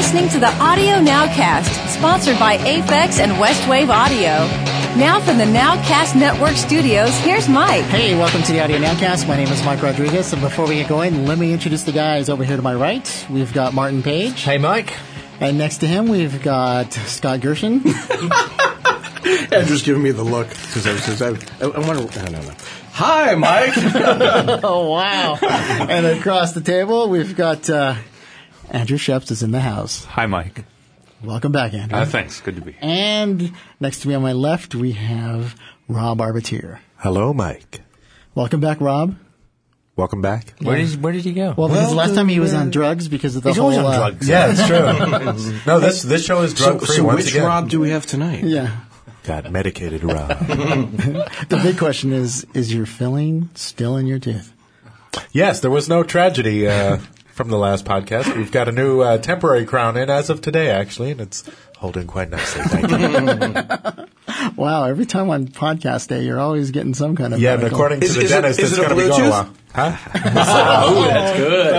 listening to the Audio Nowcast, sponsored by Aphex and Westwave Audio. Now from the Nowcast Network studios, here's Mike. Hey, welcome to the Audio Nowcast. My name is Mike Rodriguez, and before we get going, let me introduce the guys over here to my right. We've got Martin Page. Hey, Mike. And next to him, we've got Scott Gershon. Andrew's giving me the look because I wonder. I don't know. Hi, Mike. Oh, wow. And across the table, we've got Andrew Sheps is in the house. Hi, Mike. Welcome back, Andrew. Thanks. Good to be here. And next to me on my left, we have Rob Arbatier. Hello, Mike. Welcome back, Rob. Welcome back. Where did he go? Well, because last time he was on drugs because of the He's whole... always on drugs. Yeah, it's true. No, this show is drug free. So once which again. Rob do we have tonight? Yeah. Got medicated Rob. The big question is your filling still in your tooth? Yes, there was no tragedy from the last podcast. We've got a new temporary crown in as of today, actually, and it's holding quite nicely. Thank you. Wow, every time on podcast day, you're always getting some kind of And medical. according to the dentist, it's going to be going a while. Huh? Oh, that's good.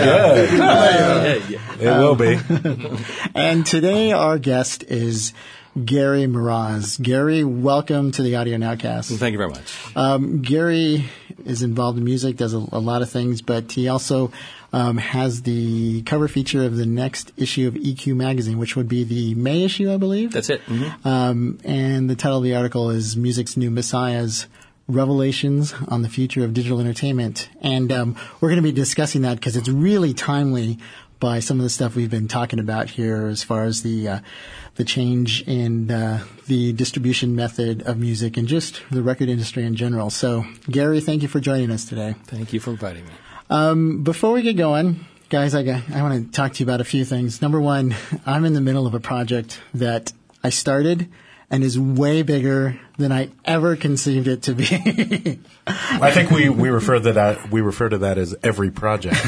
That's good. It will be. And today our guest is Gary Miraz. Gary, welcome to the Audio Nowcast. Thank you very much. Gary is involved in music, does a lot of things, but he also has the cover feature of the next issue of EQ magazine, which would be the May issue, I believe. That's it. And the title of the article is Music's New Messiahs, Revelations on the Future of Digital Entertainment. And we're going to be discussing that because it's really timely by some of the stuff we've been talking about here as far as the change in the distribution method of music and just the record industry in general. So, Gary, thank you for joining us today. Thank you for inviting me. Before we get going, guys, I want to talk to you about a few things. Number one, I'm in the middle of a project that I started and is way bigger than I ever conceived it to be. I think we refer to that as every project.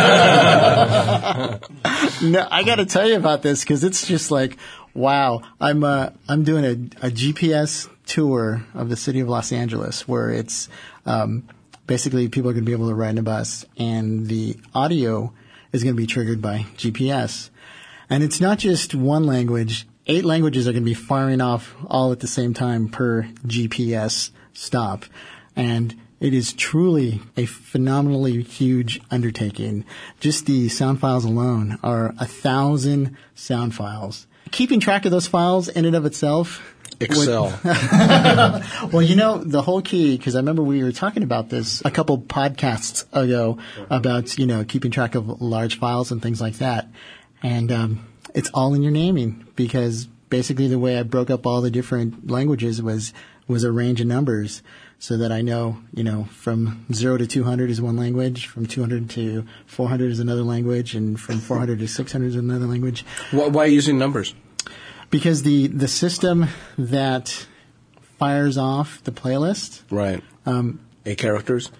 No, I got to tell you about this because it's just like, wow. I'm doing a GPS tour of the city of Los Angeles where it's basically people are going to be able to ride in a bus and the audio is going to be triggered by GPS. And it's not just one language. 8 languages are going to be firing off all at the same time per GPS stop. And it is truly a phenomenally huge undertaking. Just the sound files alone are 1,000 sound files. Keeping track of those files in and of itself. Excel. Well, the whole key, because I remember we were talking about this a couple podcasts ago about, keeping track of large files and things like that. And it's all in your naming because basically the way I broke up all the different languages was a range of numbers so that I know, from 0 to 200 is one language, from 200 to 400 is another language, and from 400 to 600 is another language. Why using numbers? Because the system that fires off the playlist. Right. 8 characters?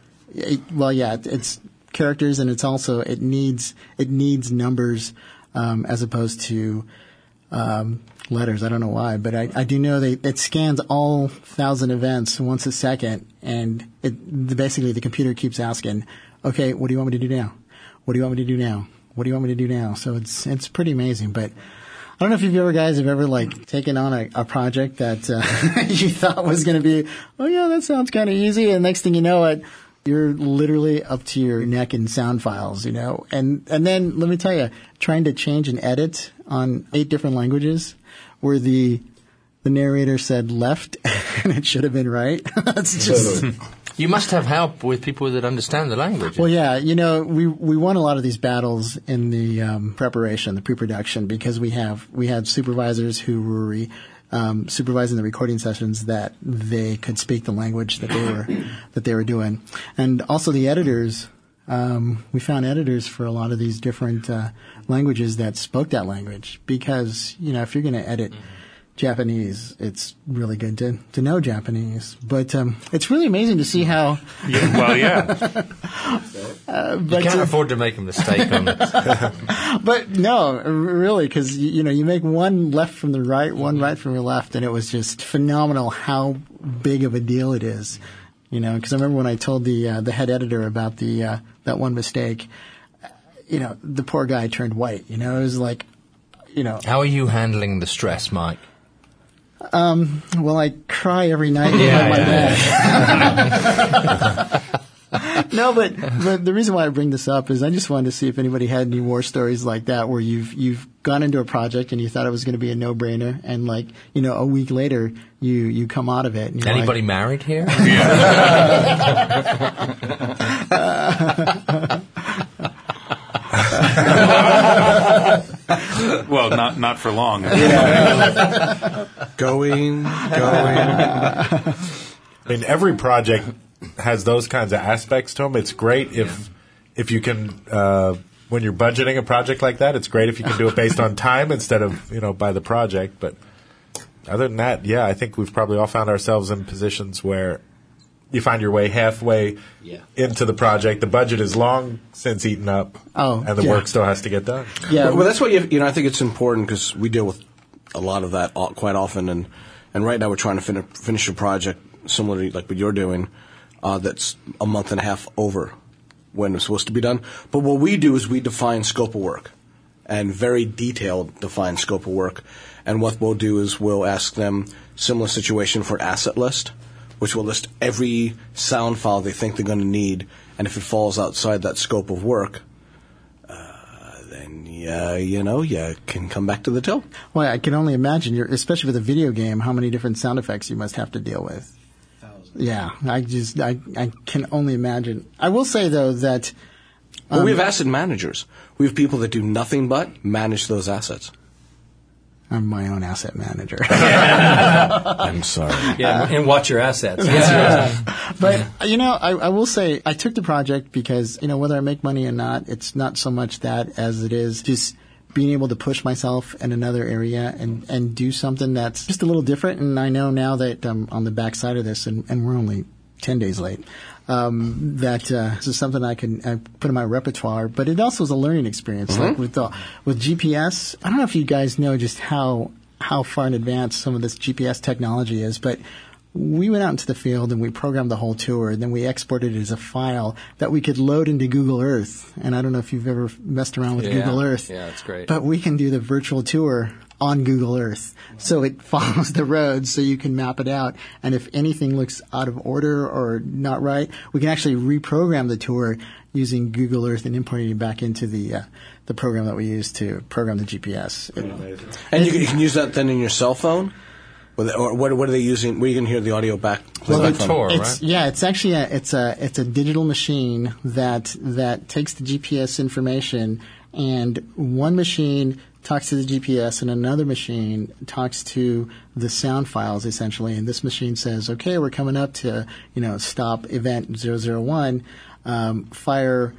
It's characters, and it's also, it needs numbers as opposed to letters. I don't know why, but I do know it scans all 1,000 events once a second, and basically the computer keeps asking, okay, what do you want me to do now? What do you want me to do now? What do you want me to do now? So it's pretty amazing, but I don't know if you guys have ever taken on a project that you thought was going to be, oh yeah, that sounds kind of easy, and next thing you know it, you're literally up to your neck in sound files, and then let me tell you, trying to change and edit on 8 different languages where the narrator said left and it should have been right. That's just. You must have help with people that understand the language. Well, yeah, we won a lot of these battles in the preparation, the pre-production, because we had supervisors who were supervising the recording sessions that they could speak the language that they were doing, and also the editors. We found editors for a lot of these different languages that spoke that language because if you're going to edit Japanese, it's really good to know Japanese. But it's really amazing to see how. But you can't afford to make a mistake on this. But no, really, because you make one left from the right, one right from the left, and it was just phenomenal how big of a deal it is. Because I remember when I told the head editor about that one mistake, the poor guy turned white. It was like, How are you handling the stress, Mike? Well, I cry every night on my bed. No, but the reason why I bring this up is I just wanted to see if anybody had any war stories like that where you've gone into a project and you thought it was going to be a no-brainer, and a week later you come out of it. And Anybody married here? Well, not for long. Going. I mean, every project has those kinds of aspects to them. It's great if you can, when you're budgeting a project like that, it's great if you can do it based on time instead of, by the project. But other than that, I think we've probably all found ourselves in positions where you find your way halfway into the project. The budget is long since eaten up, and the work still has to get done. Yeah, well, that's what I think it's important because we deal with a lot of that quite often, and right now we're trying to finish a project similar to like what you're doing. That's a month and a half over when it's supposed to be done. But what we do is we define scope of work, and very detailed define scope of work. And what we'll do is we'll ask them similar situation for asset list, which will list every sound file they think they're going to need. And if it falls outside that scope of work, then you can come back to the till. Well, I can only imagine, especially with a video game, how many different sound effects you must have to deal with. Yeah, I can only imagine. I will say, though, that... Well, we have asset managers. We have people that do nothing but manage those assets. I'm my own asset manager. I'm sorry. Yeah, and watch your assets. But, I will say, I took the project because, whether I make money or not, it's not so much that as it is just being able to push myself in another area and do something that's just a little different. And I know now that I'm on the backside of this, and we're only 10 days late, that this is something I put in my repertoire. But it also is a learning experience. Mm-hmm. Like with GPS, I don't know if you guys know just how far in advance some of this GPS technology is, but we went out into the field and we programmed the whole tour, and then we exported it as a file that we could load into Google Earth. And I don't know if you've ever messed around with Google Earth. Yeah, that's great. But we can do the virtual tour on Google Earth. So it follows the roads so you can map it out. And if anything looks out of order or not right, we can actually reprogram the tour using Google Earth and importing it back into the program that we use to program the GPS. And you can use that then in your cell phone? Or what are they using? Where you can hear the audio back? Well, the tour, right? Yeah, it's actually it's a digital machine that takes the GPS information, and one machine talks to the GPS and another machine talks to the sound files essentially. And this machine says, "Okay, we're coming up to stop event 001, fire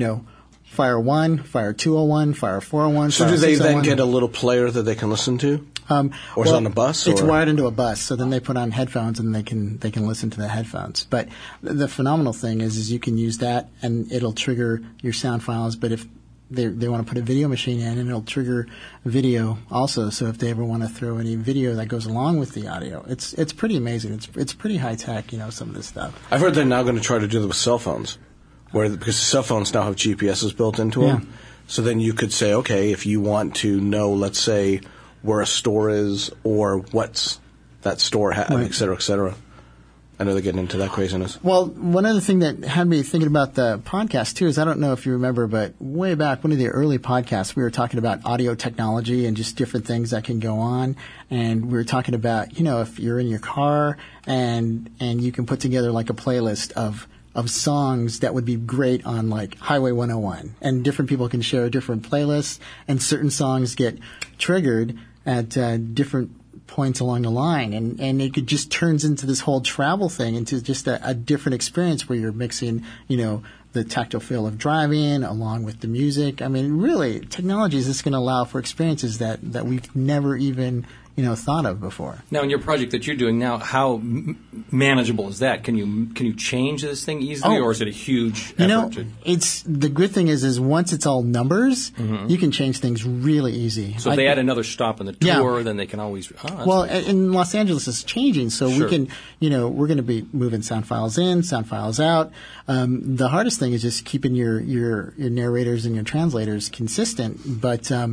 Fire 1, Fire 201, Fire 401, So Fire do they 601. then get a little player that they can listen to? Or is it on a bus? It's or? wired into a bus, so then they put on headphones and they can listen to the headphones. But the phenomenal thing is you can use that and it'll trigger your sound files. But if they want to put a video machine in, and it'll trigger video also. So if they ever want to throw any video that goes along with the audio, it's pretty amazing. It's pretty high tech, some of this stuff. I've heard they're now going to try to do that with cell phones, because cell phones now have GPSs built into them. Yeah. So then you could say, okay, if you want to know, let's say, where a store is or what's that store have, right. et cetera, et cetera. I know they're getting into that craziness. Well, one other thing that had me thinking about the podcast, too, is I don't know if you remember, but way back, one of the early podcasts, we were talking about audio technology and just different things that can go on. And we were talking about, if you're in your car and you can put together like a playlist of songs that would be great on like Highway 101. And different people can share different playlists, and certain songs get triggered at different points along the line, and it just turns into this whole travel thing, into just a different experience where you're mixing, the tactile feel of driving along with the music. I mean, really, technology is just going to allow for experiences that we've never even, thought of before. Now, in your project that you're doing now, how manageable is that? Can you change this thing easily, or is it a huge effort? It's the good thing is once it's all numbers, you can change things really easy. So if they add another stop on the tour, then they can always. Well, in Los Angeles, it's changing, so Sure. we can, we're going to be moving sound files in, sound files out. The hardest thing is just keeping your narrators and your translators consistent, but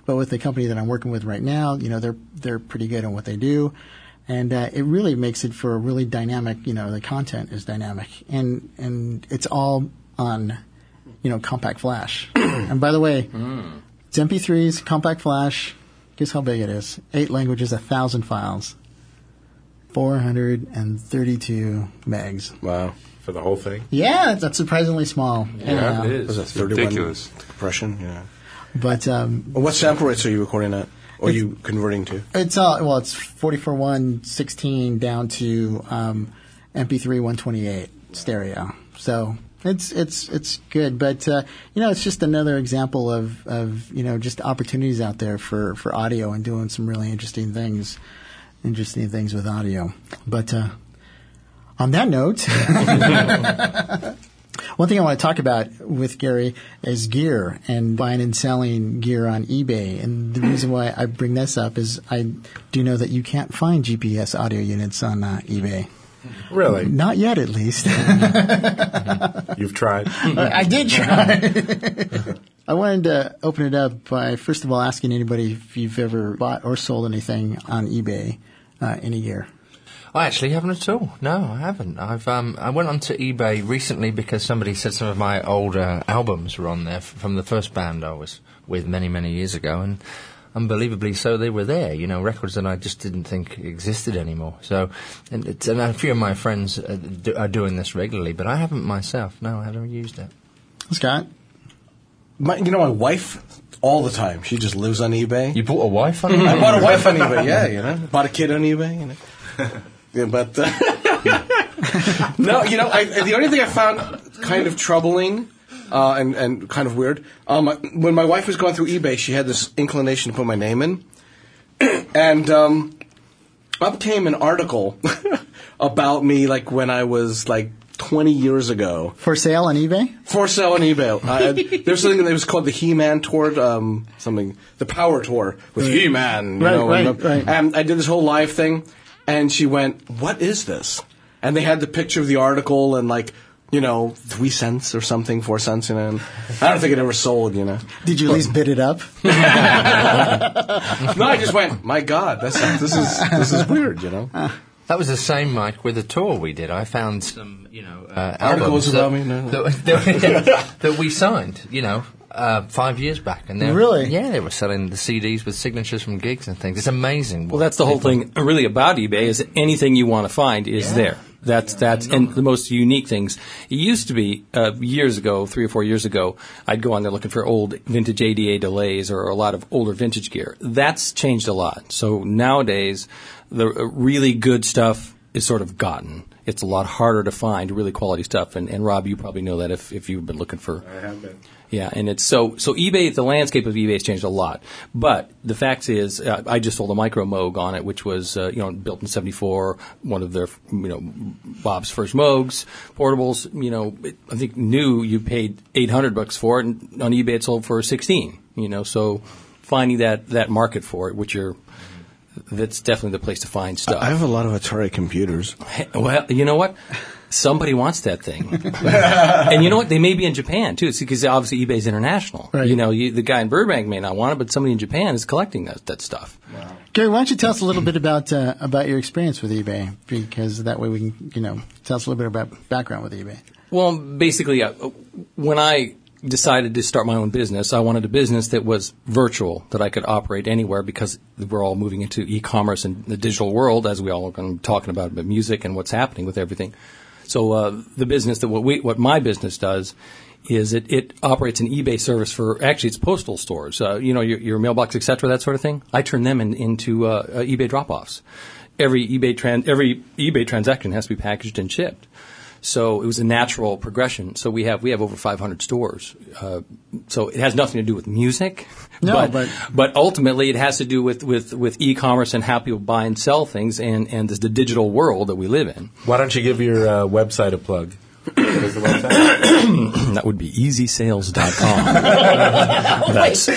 but with the company that I'm working with right now, they're pretty good on what they do. And it really makes it for a really dynamic, the content is dynamic. And it's all on, compact flash. And by the way, it's MP3s, compact flash. Guess how big it is? 8 languages, 1,000 files. 432 megs. Wow. For the whole thing? Yeah, that's surprisingly small. Yeah, it is. Was it 31 ridiculous compression? Yeah. But what sample rates are you recording at? Or are you converting to? It's 44:116 down to MP3 128 stereo. So it's good, but it's just another example of just opportunities out there for audio and doing some really interesting things with audio. But on that note. One thing I want to talk about with Gary is gear and buying and selling gear on eBay. And the reason why I bring this up is I do know that you can't find GPS audio units on eBay. Really? Not yet, at least. You've tried? I did try. I wanted to open it up by, first of all, asking anybody if you've ever bought or sold anything on eBay, any gear. I actually haven't at all. No, I haven't. I went onto eBay recently because somebody said some of my older albums were on there from the first band I was with many, many years ago, and unbelievably so, they were there. Records that I just didn't think existed anymore. So, and a few of my friends are doing this regularly, but I haven't myself. No, I haven't used it. Scott? My wife, all the time, she just lives on eBay. You bought a wife on eBay? I bought a wife on eBay, yeah, Bought a kid on eBay, Yeah, but no, the only thing I found kind of troubling and kind of weird, when my wife was going through eBay, she had this inclination to put my name in, and up came an article about me, like when I was like 20 years ago. For sale on eBay? For sale on eBay. There's something that was called the He-Man Tour, the Power Tour with He-Man. Right. And I did this whole live thing. And she went, "What is this?" And they had the picture of the article and 3 cents or something, 4 cents, And I don't think it ever sold, Did you at least bid it up? No, I just went, "My God, this is weird," That was the same, Mike, with the tour we did. I found some, articles about me that we signed, 5 years back. And really? Yeah, they were selling the CDs with signatures from gigs and things. It's amazing. Well, that's the whole thing really about eBay is anything you want to find is there. That's and the most unique things. It used to be years ago, 3 or 4 years ago, I'd go on there looking for old vintage ADA delays or a lot of older vintage gear. That's changed a lot. So nowadays, the really good stuff is sort of gotten. It's a lot harder to find really quality stuff. And Rob, you probably know that if you've been looking for. I have been. Yeah, and it's so eBay, the landscape of eBay has changed a lot. But the fact is, I just sold a Micro Moog on it, which was, built in '74, one of their, Bob's first Moogs, portables, I think new you paid $800 for it, and on eBay it sold for 16, so finding that market for it, that's definitely the place to find stuff. I have a lot of Atari computers. Well, you know what? Somebody wants that thing. And you know what? They may be in Japan, too, because obviously eBay's international. Right. The guy in Burbank may not want it, but somebody in Japan is collecting that stuff. Wow. Gary, why don't you tell us a little bit about your experience with eBay? Because that way we can, tell us a little bit about background with eBay. Well, basically, when I decided to start my own business, I wanted a business that was virtual, that I could operate anywhere because we're all moving into e-commerce and the digital world, as we all are talking about music and what's happening with everything. So the business what my business does is it operates an eBay service for actually it's postal stores, your mailbox, etc., that sort of thing. I turn them into eBay drop-offs. Every eBay transaction has to be packaged and shipped. So it was a natural progression. So we have over 500 stores. So it has nothing to do with music. No, but ultimately it has to do with e-commerce and how people buy and sell things and the digital world that we live in. Why don't you give your website a plug? What is the website? That would be easysales.com.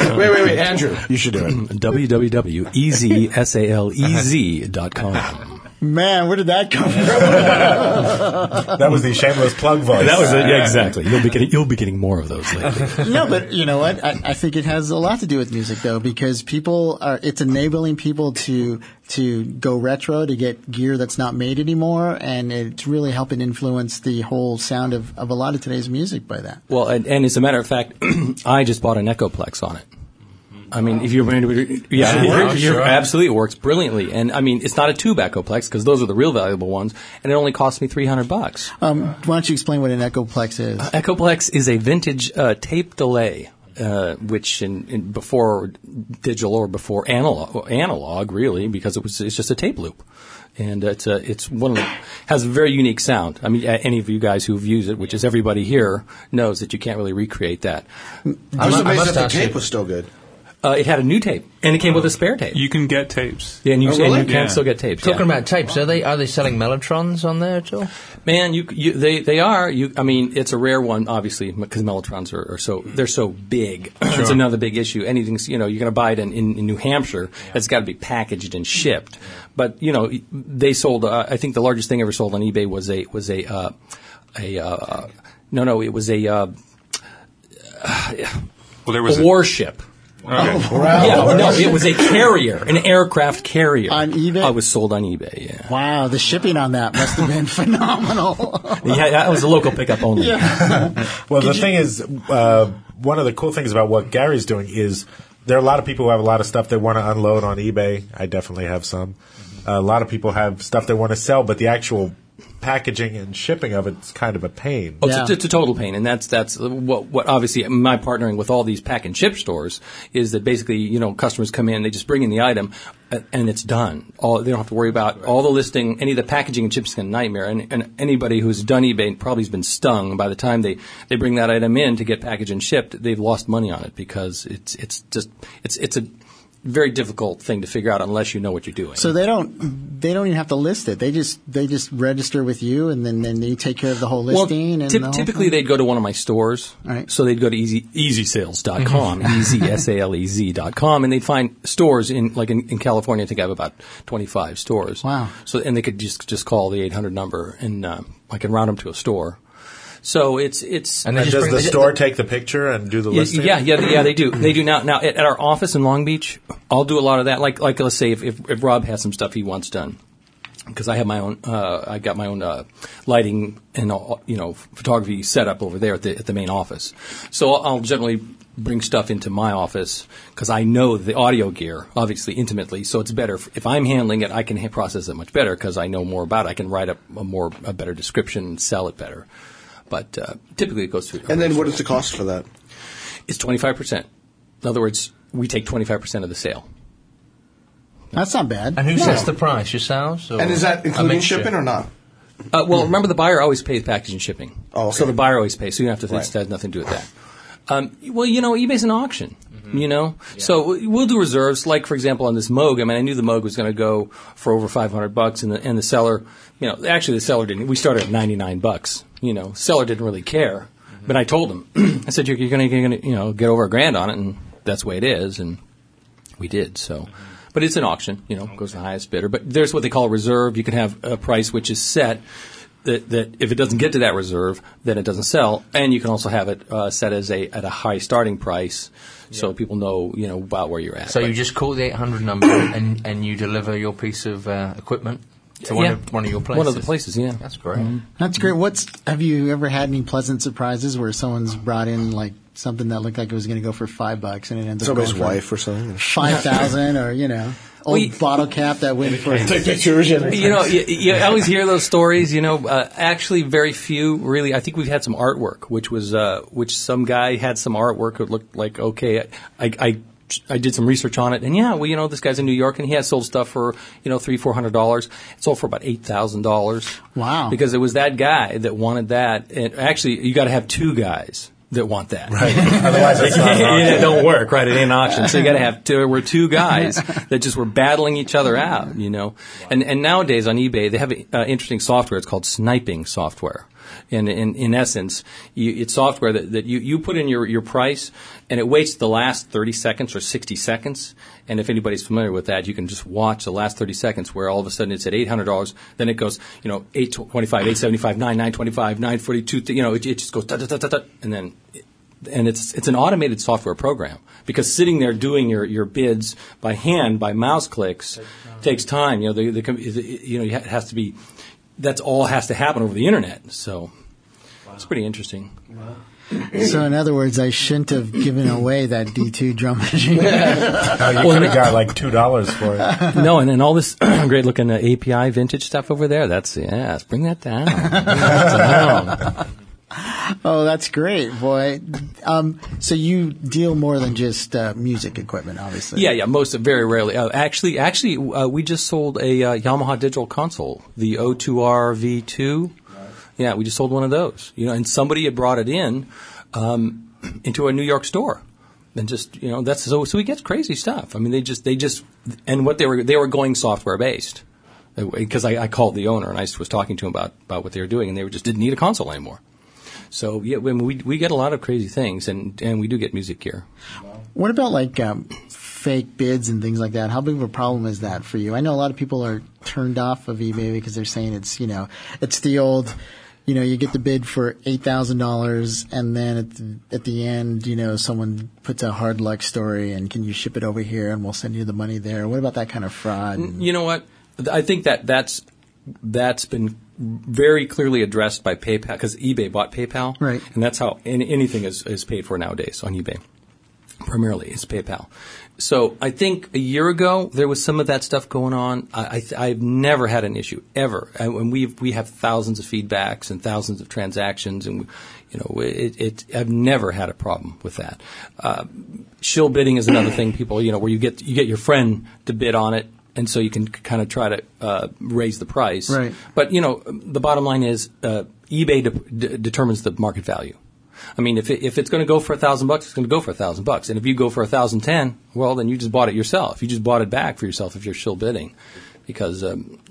Wait, Andrew, you should do it. www.easysales.com. Man, where did that come from? That was the shameless plug voice. That was it. Yeah, exactly. You'll be getting more of those lately. No, but you know what? I think it has a lot to do with music, though, because it's enabling people to go retro, to get gear that's not made anymore, and it's really helping influence the whole sound of a lot of today's music by that. Well, and as a matter of fact, I just bought an Echoplex on it. I mean, if you're Sure. absolutely, it works brilliantly. And I mean, it's not a tube Echoplex because those are the real valuable ones, and it only cost me $300. Why don't you explain what an Echoplex is? Echoplex is a vintage tape delay, which in before digital or before analog, really, because it's just a tape loop. And it's one of the, has a very unique sound. I mean, any of you guys who've used it, which is everybody here, knows that you can't really recreate that. I was amazed that the ask you- tape was still good. It had a new tape, and it came with a spare tape. You can get tapes. Yeah, and you, Oh, really? and you can Yeah. still get tapes. Talking yeah. about tapes, are they selling Mellotrons on there at all? Man, they are. I mean, it's a rare one, obviously, because Mellotrons are they're so big. It's another big issue. Anything's, you're going to buy it in New Hampshire. It's got to be packaged and shipped. But they sold. I think the largest thing ever sold on eBay was it was a Well, there was warship. Okay. Yeah, no, it was a carrier, an aircraft carrier. On eBay? I was sold on eBay, yeah. Wow, the shipping on that must have been phenomenal. Yeah, that was a local pickup only. Well, the thing is, one of the cool things about what Gary's doing is there are a lot of people who have a lot of stuff they want to unload on eBay. I definitely have some. A lot of people have stuff they want to sell, but the actual packaging and shipping of it's kind of a pain. Oh, Yeah. it's a total pain, and that's what obviously my partnering with all these pack and ship stores is that basically customers come in, they just bring in the item, and it's done. They don't have to worry about all the listing, any of the packaging and shipping is a nightmare. And anybody who's done eBay probably has been stung by the time they bring that item in to get packaged and shipped. They've lost money on it because it's a very difficult thing to figure out unless you know what you're doing. So they don't even have to list it. They just register with you, and then you take care of the whole listing. And the whole typically thing? they'd go to one of my stores. Right. So they'd go to easysales.com, easysales.com, and they'd find stores in California. I think I have about 25 stores. Wow. So and they could just call the 800 number, and I can route them to a store. So it's And they And just does bring the store take the picture and do the listing? yeah, they do. They do now. Now at our office in Long Beach, I'll do a lot of that. Like let's say if Rob has some stuff he wants done, because I have my own. I got my own lighting and photography set up over there at the main office. So I'll generally bring stuff into my office because I know the audio gear obviously intimately. So it's better if I'm handling it. I can process it much better because I know more about it. I can write up a better description and sell it better. But typically it goes through. And then what is the cost for that? It's 25%. In other words, we take 25% of the sale. That's not bad. And who sets the price? Yourselves? Or And is that a including mixture? shipping or not? Well, remember the buyer always pays packaging and shipping. Oh, okay. So the buyer always pays. So you don't have to. Right. It has nothing to do with that. eBay's an auction. So we'll do reserves. Like for example, on this Moog. I mean, I knew the Moog was going to go for over $500, and the seller, actually the seller didn't. We started at $99. Seller didn't really care, but I told him. I said, "You're going to get over $1,000 on it, and that's the way it is." And we did. So, but it's an auction. Goes to the highest bidder. But there's what they call a reserve. You can have a price which is set. That if it doesn't get to that reserve, then it doesn't sell, and you can also have it set at a high starting price, so people know about where you're at. So you just call the 800 number and you deliver your piece of equipment to one of your places. One of the places, yeah. That's great. That's great. Have you ever had any pleasant surprises where someone's brought in like something that looked like it was going to go for $5 and it ends up Somebody's going for wife or something. 5,000 or old bottle cap that went for Take pictures. You always hear those stories. Actually, very few. Really, I think we've had some artwork, which some guy had some artwork that looked like okay. I did some research on it, and this guy's in New York, and he has sold stuff for $300-400. It sold for about $8,000. Wow! Because it was that guy that wanted that, and actually, you got to have two guys that want that. Right. Otherwise, it's not an auction. It don't work, right? It ain't an auction. So you got to have two guys that just were battling each other out, And nowadays on eBay they have interesting software. It's called sniping software. And in essence, it's software that you put in your price, and it waits the last 30 seconds or 60 seconds. And if anybody's familiar with that, you can just watch the last 30 seconds where all of a sudden it's at $800. Then it goes, $825, $875, $925, $942. It just goes and then. And it's an automated software program, because sitting there doing your bids by hand, by mouse clicks, takes time. It has to be, that's all has to happen over the internet. So it's pretty interesting. So in other words, I shouldn't have given away that D2 drum machine. You could have got like $2 for it. No, and then all this great looking API vintage stuff over there. Let's bring that down. Bring that down. Oh, that's great, boy. So you deal more than just music equipment, obviously. Yeah. Very rarely. Actually, we just sold a Yamaha digital console, the O2R V2. Yeah, we just sold one of those. And somebody had brought it into a New York store, and just that's so we get crazy stuff. I mean, they just and what they were going software based, because I called the owner and I was talking to him about what they were doing, and they just didn't need a console anymore. So yeah, we get a lot of crazy things, and we do get music gear. What about like fake bids and things like that? How big of a problem is that for you? I know a lot of people are turned off of eBay because they're saying it's it's the old, you get the bid for $8,000, and then at the end, someone puts a hard luck story, and can you ship it over here, and we'll send you the money there. What about that kind of fraud? You know what? I think that's been very clearly addressed by PayPal, because eBay bought PayPal, right? And that's how anything is paid for nowadays on eBay. Primarily, it's PayPal. So I think a year ago there was some of that stuff going on. I've never had an issue ever, and we have thousands of feedbacks and thousands of transactions, and I've never had a problem with that. Shill bidding is another thing. People, where you get your friend to bid on it. And so you can kind of try to raise the price. Right. But, the bottom line is eBay determines the market value. I mean, if it's going to go for $1,000, it's going to go for $1,000. And if you go for $1,010, well, then you just bought it yourself. You just bought it back for yourself if you're shill bidding, because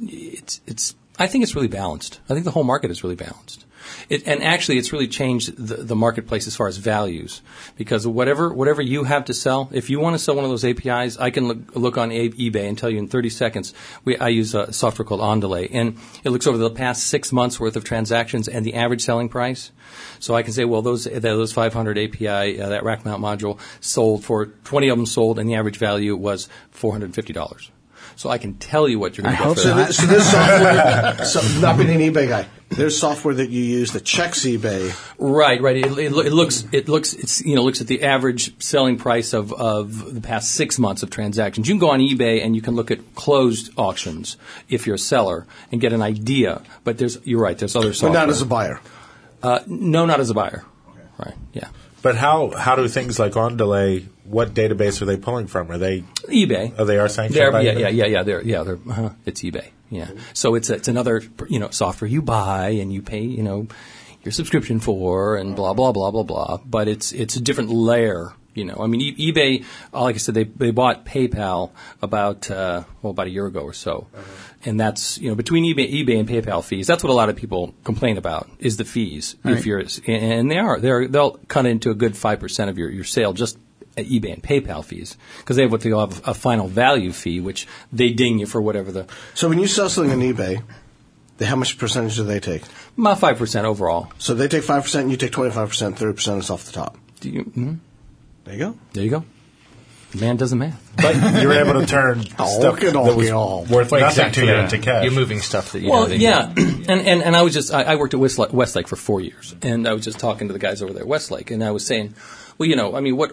I think it's really balanced. I think the whole market is really balanced. And actually, it's really changed the marketplace as far as values, because whatever you have to sell, if you want to sell one of those APIs, I can look on eBay and tell you in 30 seconds. I use a software called OnDelay, and it looks over the past 6 months worth of transactions and the average selling price. So I can say, well, those 500 API, that rack mount module sold for 20 of them sold, and the average value was $450. So I can tell you what you're going to get for that. So there's software, not being an eBay guy, there's software that you use that checks eBay. Right. It looks at the average selling price of the past 6 months of transactions. You can go on eBay and you can look at closed auctions if you're a seller and get an idea. But you're right. There's other software. But not as a buyer. No, not as a buyer. Okay. Right. Yeah. But how do things like OnDelay? What database are they pulling from? Are they eBay? Oh, they are sanctioned by eBay? Yeah. It's eBay. Yeah. So it's another software you buy and you pay your subscription for and blah blah blah blah blah. But it's a different layer. I mean, eBay, like I said, they bought PayPal about a year ago or so, and that's between eBay and PayPal fees. That's what a lot of people complain about is the fees. Right. And they'll cut into a good 5% of your sale just at eBay and PayPal fees, because they have what they call a final value fee, which they ding you for whatever the. So when you sell something on eBay, how much percentage do they take? About 5% overall. So they take 5%, and you take 25%, 30% is off the top. Do you? Mm-hmm. There you go. There you go. The man does the math. But you're able to turn stuff that was worth nothing to you into cash. You're moving stuff that you yeah. And I was I worked at Westlake for 4 years, and I was just talking to the guys over there at Westlake, and I was saying, well, I mean,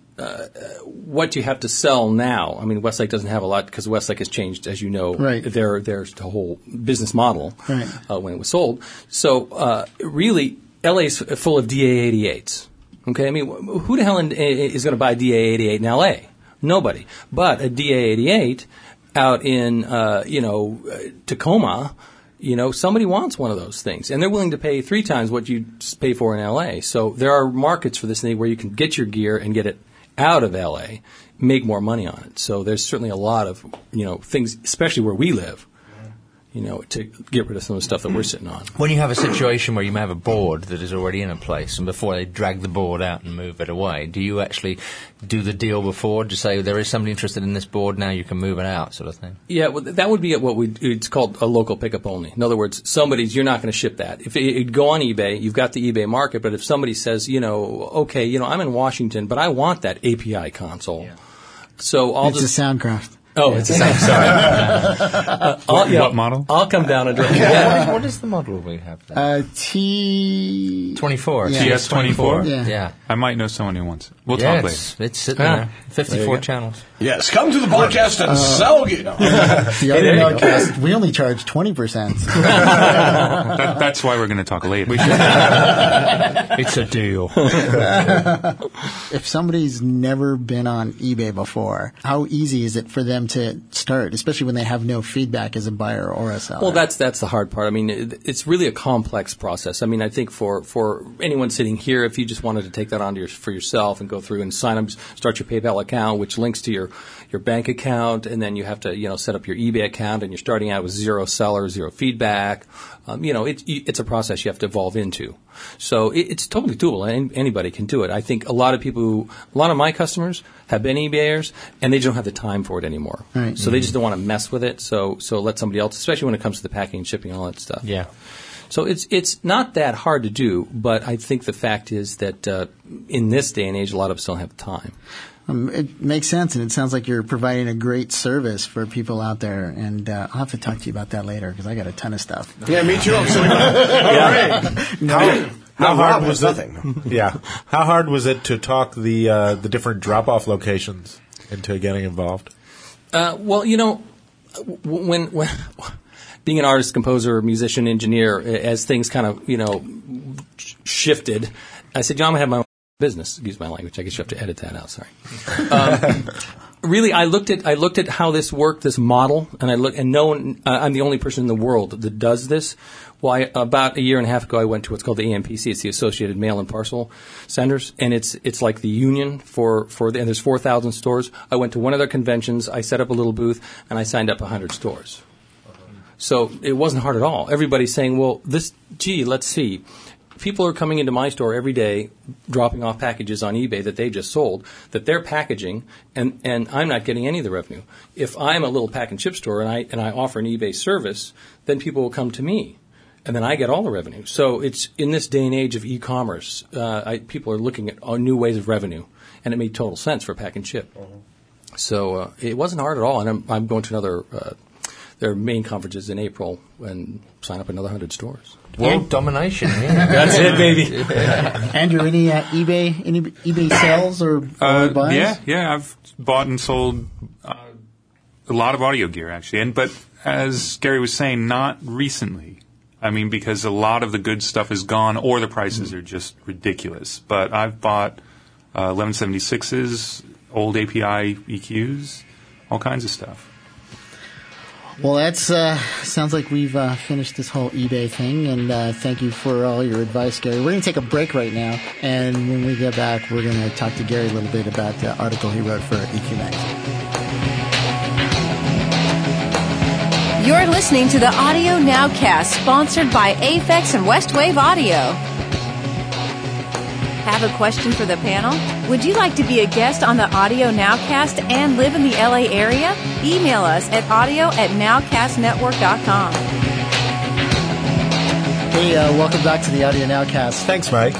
what you have to sell now. I mean, Westlake doesn't have a lot because Westlake has changed, as you know, right. their whole business model right. When it was sold. So really, LA's full of DA88s. Okay, I mean, who the hell is going to buy a DA88 in LA? Nobody. But a DA88 out in Tacoma, somebody wants one of those things, and they're willing to pay 3 times what you pay for in LA. So there are markets for this thing where you can get your gear and get it out of LA, make more money on it. So there's certainly a lot of things, especially where we live. to get rid of some of the stuff that we're sitting on. When you have a situation where you may have a board that is already in a place, and before they drag the board out and move it away, do you actually do the deal before to say there is somebody interested in this board, now you can move it out, sort of thing? Yeah, well, that would be it's called a local pickup only. In other words, you're not going to ship that. If it'd go on eBay, you've got the eBay market, but if somebody says, okay, I'm in Washington, but I want that API console. Yeah. So it's a Soundcraft. Oh, it's a Soundcraft. Sorry. What model? I'll come down and direct. Yeah. What is the model we have there? T24. Yeah. TS24? Yeah. I might know someone who wants it. We'll talk later. It's sitting there. 54 channels. Yes, come to the podcast and sell it. The other Nowcast, we only charge 20%. That's why we're going to talk later. It's a deal. If somebody's never been on eBay before, how easy is it for them to start, especially when they have no feedback as a buyer or a seller? Well, that's the hard part. I mean, it's really a complex process. I mean, I think for anyone sitting here, if you just wanted to take that on for yourself and go through and sign up, start your PayPal account, which links to your bank account, and then you have to set up your eBay account, and you're starting out with 0 sellers, 0 feedback. It's a process you have to evolve into. So it's totally doable. Anybody can do it. I think a lot of my customers have been eBayers, and they just don't have the time for it anymore. Right. So they just don't want to mess with it. So let somebody else, especially when it comes to the packing and shipping and all that stuff. Yeah. So it's not that hard to do, but I think the fact is that in this day and age, a lot of us don't have the time. It makes sense, and it sounds like you're providing a great service for people out there. And I'll have to talk to you about that later because I got a ton of stuff. Yeah, me too. How hard was nothing? Yeah. How hard was it to talk the different drop-off locations into getting involved? Well, when being an artist, composer, musician, engineer, as things kind of shifted, I said, I'm going to have my own business. Excuse my language. I guess you have to edit that out. Sorry. Really, I looked at how this worked, this model, and no one. I'm the only person in the world that does this. Well, about a year and a half ago, I went to what's called the AMPC. It's the Associated Mail and Parcel Centers, and it's like the union and there's 4,000 stores. I went to one of their conventions. I set up a little booth, and I signed up 100 stores. So it wasn't hard at all. Everybody's saying, well, let's see. People are coming into my store every day, dropping off packages on eBay that they just sold, that they're packaging, and I'm not getting any of the revenue. If I'm a little pack and ship store and I offer an eBay service, then people will come to me, and then I get all the revenue. So it's in this day and age of e-commerce, people are looking at new ways of revenue, and it made total sense for pack and ship. So it wasn't hard at all, and I'm going to another. Their main conferences in April and sign up another 100 stores. World domination, yeah. That's it, baby. Andrew, any eBay sales or buys? Yeah, I've bought and sold a lot of audio gear, actually. But as Gary was saying, not recently. I mean, because a lot of the good stuff is gone or the prices are just ridiculous. But I've bought 1176s, old API EQs, all kinds of stuff. Well, that's sounds like we've finished this whole eBay thing, and thank you for all your advice, Gary. We're going to take a break right now, and when we get back, we're going to talk to Gary a little bit about the article he wrote for EQ Magazine. You're listening to the Audio Nowcast, sponsored by Aphex and Westwave Audio. Have a question for the panel? Would you like to be a guest on the Audio Nowcast and live in the LA area? Email us at audio@nowcastnetwork.com. Hey, welcome back to the Audio Nowcast. Thanks, Mike.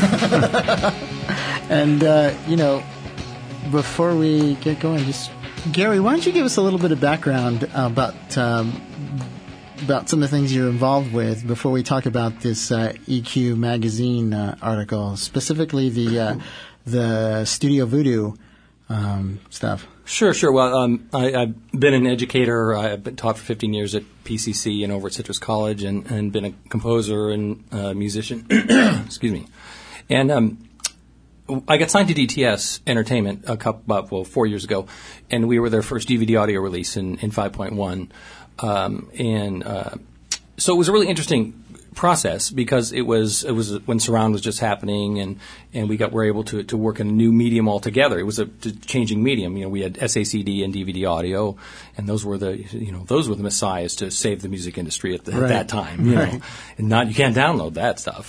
And, before we get going, Gary, why don't you give us a little bit of background about some of the things you're involved with before we talk about this EQ Magazine article, specifically the Studio Voodoo stuff. Sure. Well, I've been an educator. I've been taught for 15 years at PCC and over at Citrus College, and been a composer and musician. Excuse me. And I got signed to DTS Entertainment 4 years ago, and we were their first DVD audio release in 5.1. So it was a really interesting process because it was when surround was just happening, and we were able to work in a new medium altogether. It was a changing medium. We had SACD and DVD audio, and those were the messiahs to save the music industry at that time. And you can't download that stuff.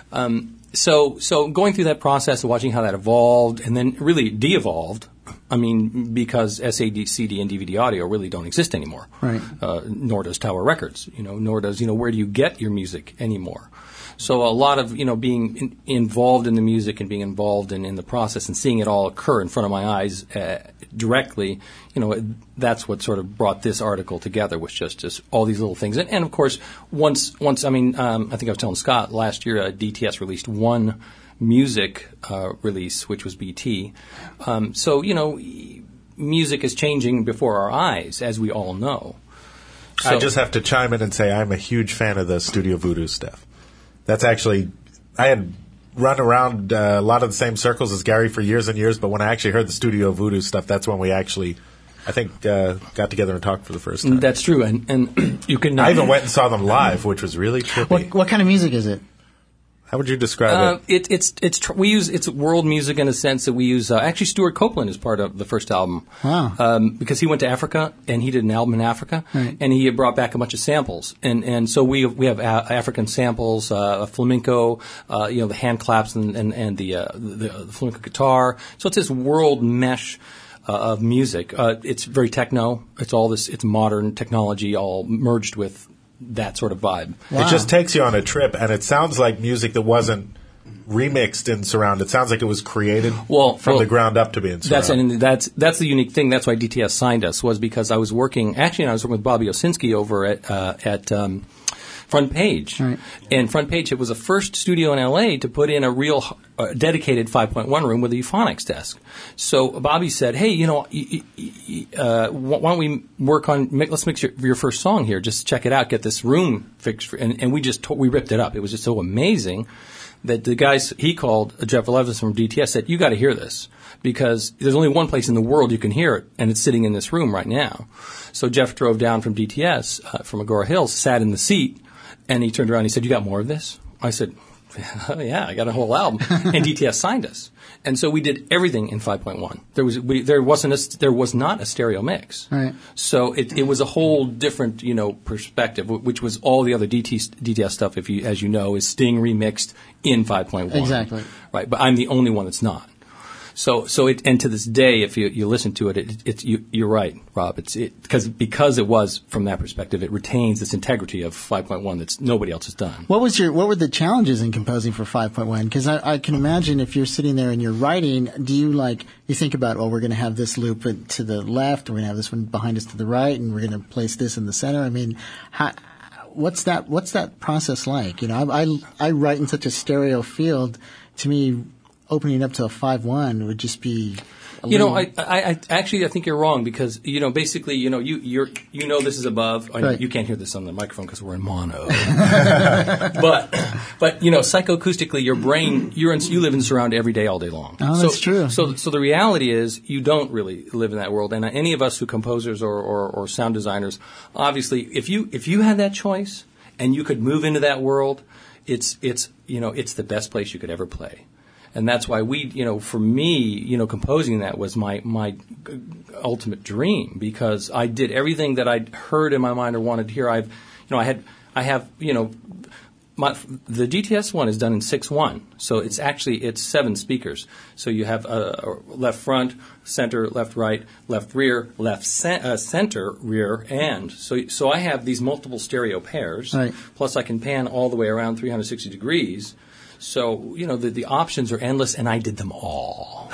So going through that process of watching how that evolved and then really de-evolved, because SACD and DVD audio really don't exist anymore. Right. Nor does Tower Records, nor does, where do you get your music anymore? So a lot of, being involved in the music and being involved in the process and seeing it all occur in front of my eyes directly, that's what sort of brought this article together, was just all these little things. And of course, once I think I was telling Scott last year, DTS released one music release, which was BT. So, music is changing before our eyes, as we all know. So, I just have to chime in and say I'm a huge fan of the Studio Voodoo stuff. That's actually, I had run around a lot of the same circles as Gary for years and years, but when I actually heard the Studio Voodoo stuff, that's when we actually, I think, got together and talked for the first time. That's true, and you can. I even went and saw them live, which was really trippy. What kind of music is it? How would you describe it? It's world music in a sense that we use. Actually, Stuart Copeland is part of the first album. Wow. Because he went to Africa and he did an album in Africa, right. And he brought back a bunch of samples, and so we have African samples, flamenco, the hand claps and the flamenco guitar. So it's this world mesh of music. It's very techno. It's modern technology all merged with that sort of vibe. Wow. It just takes you on a trip, and it sounds like music that wasn't remixed in surround. It sounds like it was created from the ground up to be in surround. That's the unique thing. That's why DTS signed us, was because I was working with Bobby Osinski over at Front Page. Right. And Front Page, it was the first studio in LA to put in a real dedicated 5.1 room with a euphonics desk. So Bobby said, hey, why don't we work on, let's mix your first song here. Just check it out, get this room fixed. And we ripped it up. It was just so amazing that the guys he called, Jeff Levinson from DTS, said, you got to hear this, because there's only one place in the world you can hear it, and it's sitting in this room right now. So Jeff drove down from DTS, from Agora Hills, sat in the seat, and he turned around and he said, you got more of this? I said, yeah, I got a whole album. And DTS signed us. And so we did everything in 5.1. There was not a stereo mix. Right. So it was a whole different, perspective, which was all the other DTS stuff, as you know, is Sting remixed in 5.1. Exactly. Right. But I'm the only one that's not. So and to this day, if you listen to it, you're right, Rob. Because it was from that perspective, it retains this integrity of 5.1 that nobody else has done. What were the challenges in composing for 5.1? Because I can imagine if you're sitting there and you're writing, do you think about, we're going to have this loop to the left, we're going to have this one behind us to the right, and we're going to place this in the center. I mean, what's that process like? I write in such a stereo field. To me, opening up to a 5.1 would just be I actually think you're wrong, because basically you this is above. Right. You can't hear this on the microphone because we're in mono. but psychoacoustically, your brain you live in surround every day, all day long. Oh, that's true. So the reality is you don't really live in that world. And any of us who composers or sound designers, obviously, if you had that choice and you could move into that world, it's the best place you could ever play. And that's why for me, composing that was my ultimate dream, because I did everything that I'd heard in my mind or wanted to hear. The DTS one is done in 6/1, so it's 7 speakers. So you have left front, center, left right, left rear, left center, rear, and so I have these multiple stereo pairs. Right. Plus, I can pan all the way around 360 degrees. So, the options are endless, and I did them all.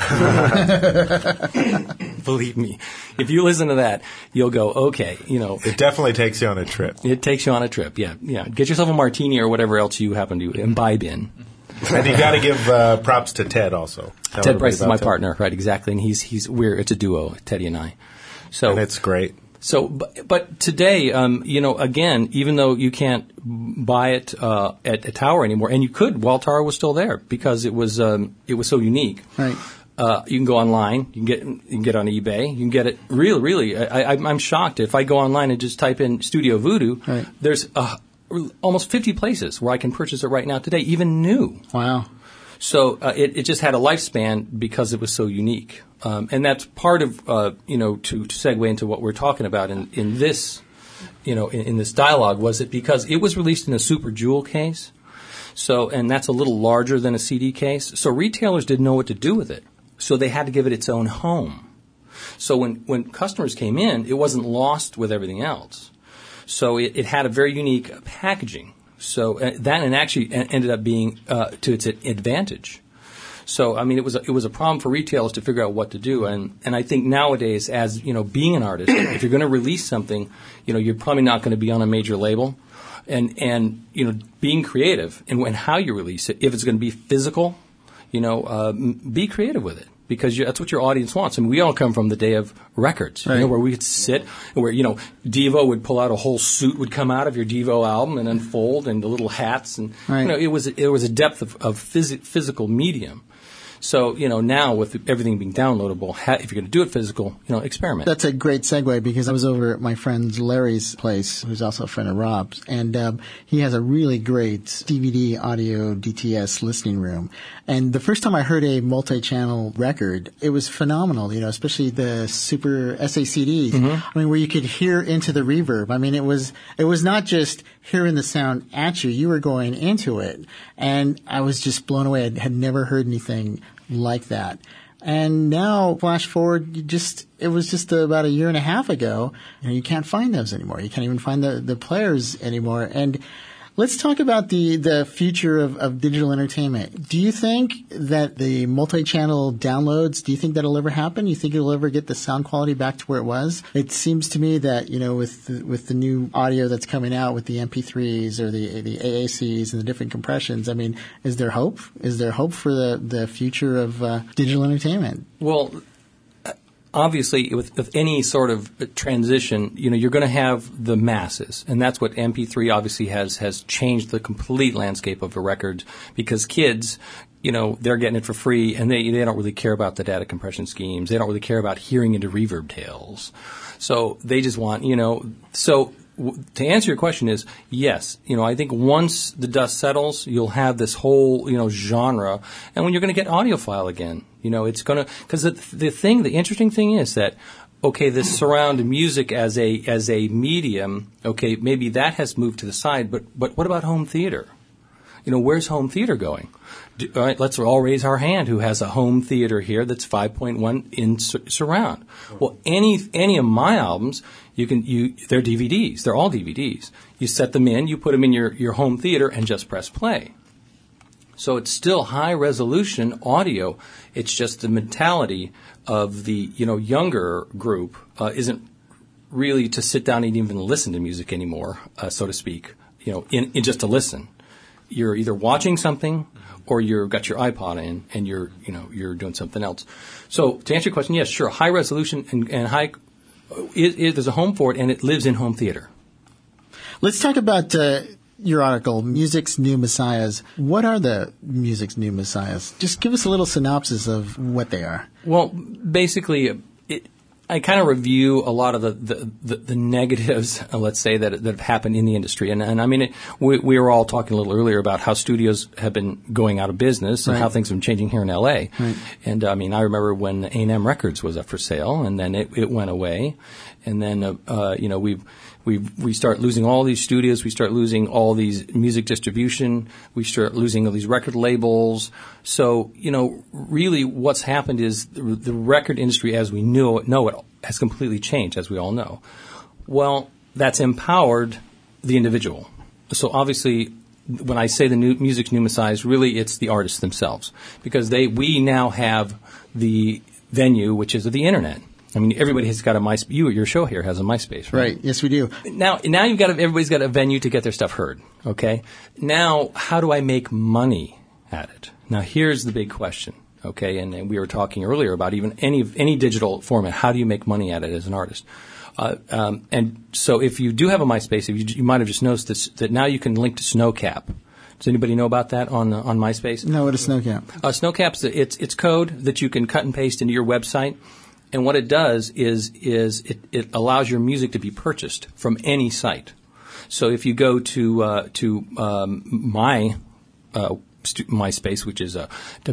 Believe me. If you listen to that, you'll go, okay, It definitely takes you on a trip. It takes you on a trip, yeah. Get yourself a martini or whatever else you happen to imbibe in. And you got to give props to Ted also. Ted Price is my partner, right, exactly. And it's a duo, Teddy and I. And it's great. So, but today, again, even though you can't buy it at a Tower anymore, and you could while Tower was still there, because it was so unique. Right. You can go online. You can get on eBay. You can get it. Really, I'm shocked if I go online and just type in Studio Voodoo. Right. There's almost 50 places where I can purchase it right now today, even new. Wow. So it just had a lifespan because it was so unique. And that's part of, to segue into what we're talking about in this, in this dialogue, was that because it was released in a Super Jewel case, and that's a little larger than a CD case, so retailers didn't know what to do with it. So they had to give it its own home. So when customers came in, it wasn't lost with everything else. So it had a very unique packaging. So that actually ended up being to its advantage. So I mean, it was a problem for retailers to figure out what to do. And I think nowadays, as being an artist, if you're going to release something, you're probably not going to be on a major label. And being creative in how you release it. If it's going to be physical, be creative with it. Because that's what your audience wants. I mean, we all come from the day of records, right. Where we could sit, where, Devo would pull out a whole suit would come out of your Devo album and unfold, and the little hats, and, right. It was a depth of physical medium. So, now with everything being downloadable, if you're going to do it physical, experiment. That's a great segue, because I was over at my friend Larry's place, who's also a friend of Rob's, and he has a really great DVD audio DTS listening room. And the first time I heard a multi-channel record, it was phenomenal, especially the Super SACDs. Mm-hmm. I mean, where you could hear into the reverb. I mean, it was not just hearing the sound at you. You were going into it. And I was just blown away. I had never heard anything like that. And now, flash forward, it was just about a year and a half ago, you can't find those anymore. You can't even find the players anymore. And let's talk about the future of digital entertainment. Do you think that the multi-channel downloads, do you think that'll ever happen? Do you think it'll ever get the sound quality back to where it was? It seems to me that, with the new audio that's coming out with the MP3s or the AACs and the different compressions, I mean, is there hope? Is there hope for the future of digital entertainment? Well, obviously, with any sort of transition, you're going to have the masses, and that's what MP3 obviously has changed the complete landscape of a record, because kids, they're getting it for free, and they don't really care about the data compression schemes. They don't really care about hearing into reverb tails. So they just want, to answer your question is, yes. I think once the dust settles, you'll have this whole, genre, and when you're going to get audiophile again, it's going to, because the interesting thing is that, okay, this surround music as a medium, okay, maybe that has moved to the side, but what about home theater? Where's home theater going? All right, let's all raise our hand who has a home theater here that's 5.1 in surround. Well, any of my albums, they're DVDs. They're all DVDs. You set them in, you put them in your home theater, and just press play. So it's still high resolution audio. It's just the mentality of the younger group isn't really to sit down and even listen to music anymore, so to speak. In just to listen. You're either watching something or you've got your iPod in and you're doing something else. So to answer your question, yes, sure, high resolution and high. There's a home for it, and it lives in home theater. Let's talk about your article, Music's New Messiahs. What are the Music's New Messiahs? Just give us a little synopsis of what they are. Well, basically, I kind of review a lot of the negatives, let's say, that have happened in the industry. And I mean, we were all talking a little earlier about how studios have been going out of business and right. how things have been changing here in L.A. Right. And I mean, I remember when A&M Records was up for sale, and then it went away. And then, we start losing all these studios. We start losing all these music distribution. We start losing all these record labels. So, really what's happened is the record industry as we know it has completely changed, as we all know. Well, that's empowered the individual. So obviously, when I say the music's new messiahs, really it's the artists themselves, because we now have the venue, which is the internet. I mean, everybody has got a MySpace. Your show here has a MySpace, right? Right. Yes, we do. Now everybody's got a venue to get their stuff heard. Okay. Now, how do I make money at it? Now, here's the big question. Okay, and we were talking earlier about even any digital format. How do you make money at it as an artist? And so, if you do have a MySpace, you might have just noticed that now you can link to Snowcap. Does anybody know about that on MySpace? No, what is Snowcap? Snowcap's it's code that you can cut and paste into your website. And what it does is it allows your music to be purchased from any site. So if you go to my MySpace, which is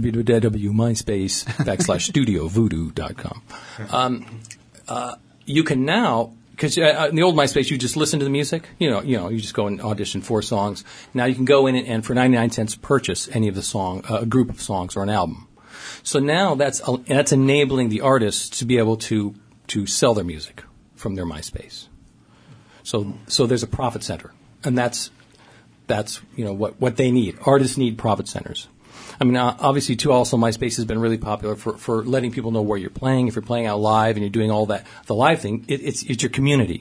www.myspace.com/studiovoodoo.com, you can now. Because in the old MySpace, you just listen to the music. You just go and audition 4 songs. Now you can go in and for 99 cents purchase any of the song, a group of songs or an album. So now that's enabling the artists to be able to sell their music from their MySpace. So there's a profit center, and that's what they need. Artists need profit centers. I mean, obviously, too, also MySpace has been really popular for letting people know where you're playing. If you're playing out live and you're doing all that, the live thing, it's your community,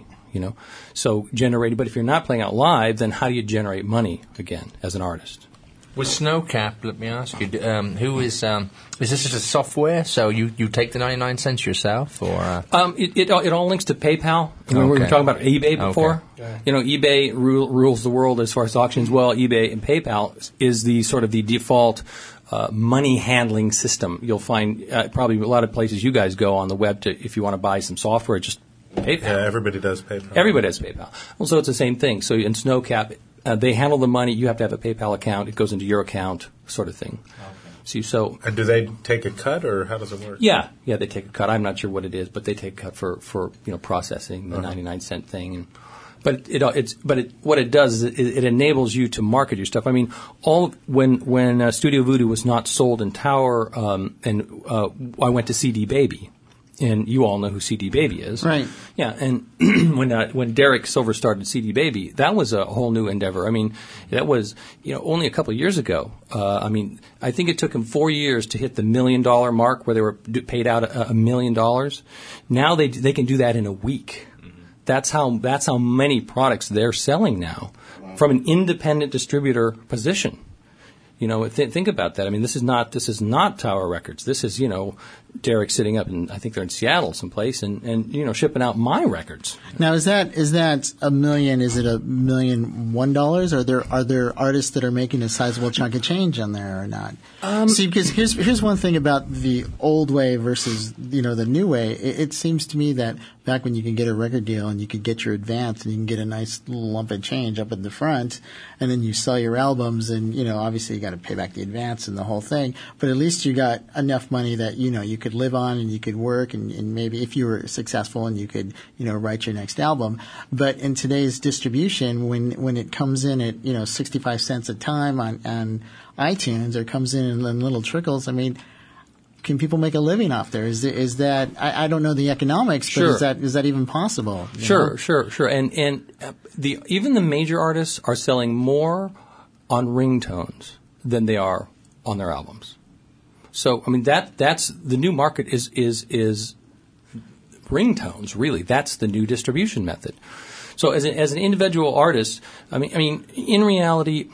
So generating, but if you're not playing out live, then how do you generate money again as an artist? With Snowcap, let me ask you, who is this just a software? So you take the 99 cents yourself, or? It all links to PayPal. We were talking about eBay before. Okay. eBay rules the world as far as auctions. Well, eBay and PayPal is the sort of the default money handling system. You'll find probably a lot of places you guys go on the web if you want to buy some software, just PayPal. Yeah, everybody does PayPal. Everybody does PayPal. Well, so it's the same thing. So in Snowcap, they handle the money. You have to have a PayPal account. It goes into your account, sort of thing. Okay. And do they take a cut, or how does it work? Yeah, they take a cut. I'm not sure what it is, but they take a cut for processing the 99 cent thing. What it does is it enables you to market your stuff. I mean, when Studio Voodoo was not sold in Tower, and I went to CD Baby. And you all know who CD Baby is. Right. Yeah, and when Derek Silver started CD Baby, that was a whole new endeavor. I mean, that was, only a couple of years ago. I think it took him 4 years to hit the $1 million mark where they were paid out $1 million. Now they can do that in a week. That's how many products they're selling now from an independent distributor position. Think about that. I mean, this is not Tower Records. This is, Derek sitting up in, I think they're in Seattle someplace and shipping out my records. Now, is that $1 million? Is it $1 million $1? Are there artists that are making a sizable chunk of change on there or not? See, because here's one thing about the old way versus, the new way. It seems to me that back when you can get a record deal and you could get your advance and you can get a nice little lump of change up at the front, and then you sell your albums and, obviously you got to pay back the advance and the whole thing, but at least you got enough money that, you could live on and you could work and maybe if you were successful and you could, write your next album. But in today's distribution, when it comes in at, 65 cents a time on iTunes or comes in little trickles, I mean, can people make a living off there? Is that I don't know the economics, but sure. is that even possible? Sure. And even the major artists are selling more on ringtones than they are on their albums. So I mean that's the new market is ringtones, really. That's the new distribution method. So as an individual artist, I mean in reality,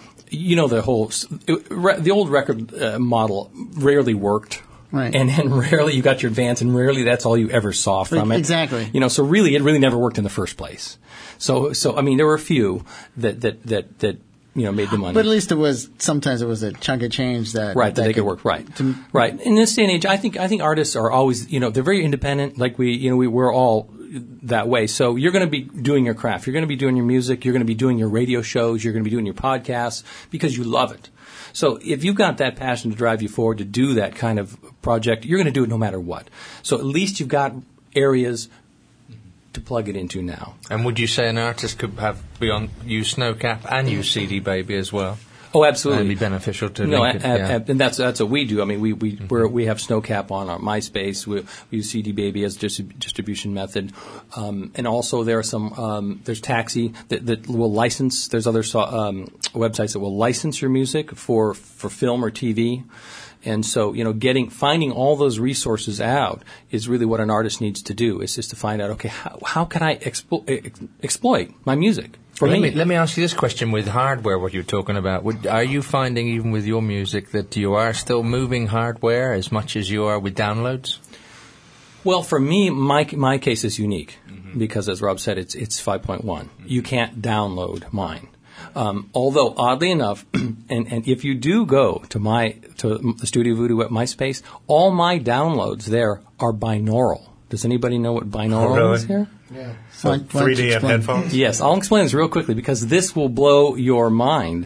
the old record model rarely worked. Right. And rarely you got your advance, and rarely that's all you ever saw from it. Exactly. So really, it really never worked in the first place. So I mean, there were a few that made the money. But at least sometimes it was a chunk of change that they could work right. Right. In this day and age, I think artists are always they're very independent. Like we're all that way. So you're going to be doing your craft. You're going to be doing your music. You're going to be doing your radio shows. You're going to be doing your podcasts because you love it. So if you've got that passion to drive you forward to do that kind of project, you're going to do it no matter what. So at least you've got areas to plug it into now. And would you say an artist could use Snowcap and use CD Baby as well? Oh, absolutely. It'd be beneficial to link it. And that's what we do. I mean, we have Snowcap on our MySpace. We use CD Baby as distribution method, and also there are some. There's Taxi that will license. There's other websites that will license your music for film or TV. And so, finding all those resources out is really what an artist needs to do. Is just to find out, okay, how can I exploit my music? Let me ask you this question with hardware, what you're talking about. Are you finding, even with your music, that you are still moving hardware as much as you are with downloads? Well, for me, my case is unique because, as Rob said, it's 5.1. You can't download mine. Although, oddly enough, and if you do go to the Studio Voodoo at MySpace, all my downloads there are binaural. Does anybody know what binaural is here? Yeah. So Why don't you 3D and explain? headphones? Yes, I'll explain this real quickly because this will blow your mind.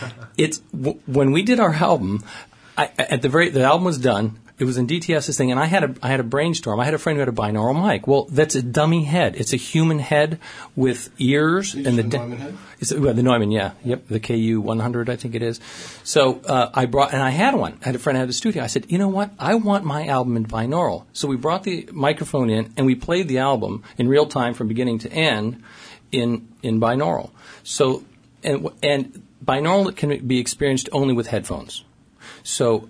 When we did our album, the album was done. It was in DTS's thing, and I had a brainstorm. I had a friend who had a binaural mic. Well, that's a dummy head. It's a human head with ears and the Neumann head? the Neumann, yeah, yep, the KU 100, I think it is. So I had one. I had a friend who had a studio. I said, you know what? I want my album in binaural. So we brought the microphone in and we played the album in real time from beginning to end in binaural. So and binaural can be experienced only with headphones. So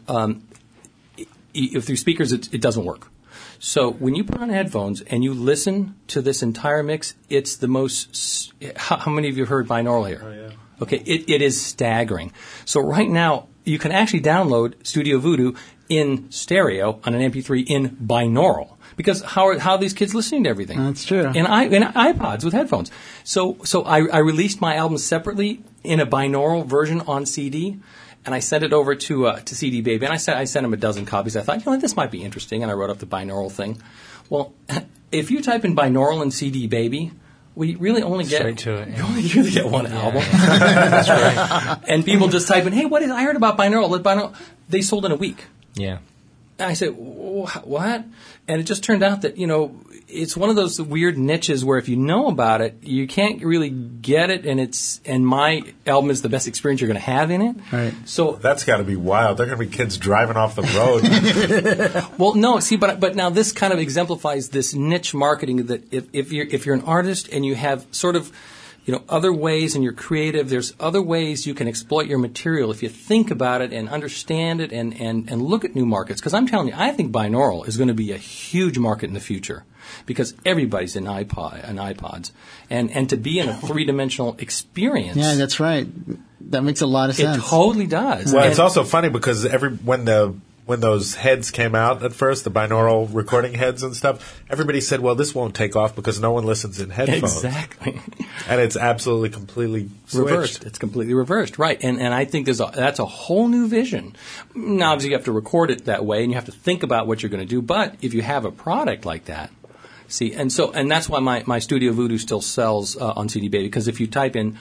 if through speakers, it doesn't work. So when you put on headphones and you listen to this entire mix, it's the most. How many of you have heard binaural here? Oh, yeah. Okay, it is staggering. So right now you can actually download Studio Voodoo in stereo on an MP3 in binaural. Because how are these kids listening to everything? That's true. And iPods with headphones. So I released my album separately in a binaural version on CD. And I sent it over to CD Baby, and I sent him a dozen copies. I thought, this might be interesting, and I wrote up the binaural thing. Well, if you type in binaural and CD Baby, we really only get Straight to it, yeah. you only really get one album. That's right. And people just type in, "Hey, what is? I heard about binaural. Binaural." They sold in a week. Yeah. And I said, "What?" And it just turned out that it's one of those weird niches where if you know about it, you can't really get it, and my album is the best experience you're going to have in it. Right. So That's got to be wild. There are going to be kids driving off the road. well, no, see, but now this kind of exemplifies this niche marketing that if you're an artist and you have sort of other ways and you're creative, there's other ways you can exploit your material if you think about it and understand it and look at new markets. Because I'm telling you, I think binaural is going to be a huge market in the future because everybody's in iPods. And to be in a three-dimensional experience. Yeah, that's right. That makes a lot of sense. It totally does. Well, And- it's also funny because when those heads came out at first, the binaural recording heads and stuff, everybody said, well, this won't take off because no one listens in headphones. Exactly. And it's absolutely completely switched. Reversed. It's completely reversed, right? And I think that's a whole new vision. Now, obviously, you have to record it that way, and you have to think about what you're going to do. But if you have a product like that, see, and that's why my Studio Voodoo still sells on CD Baby, because if you type in,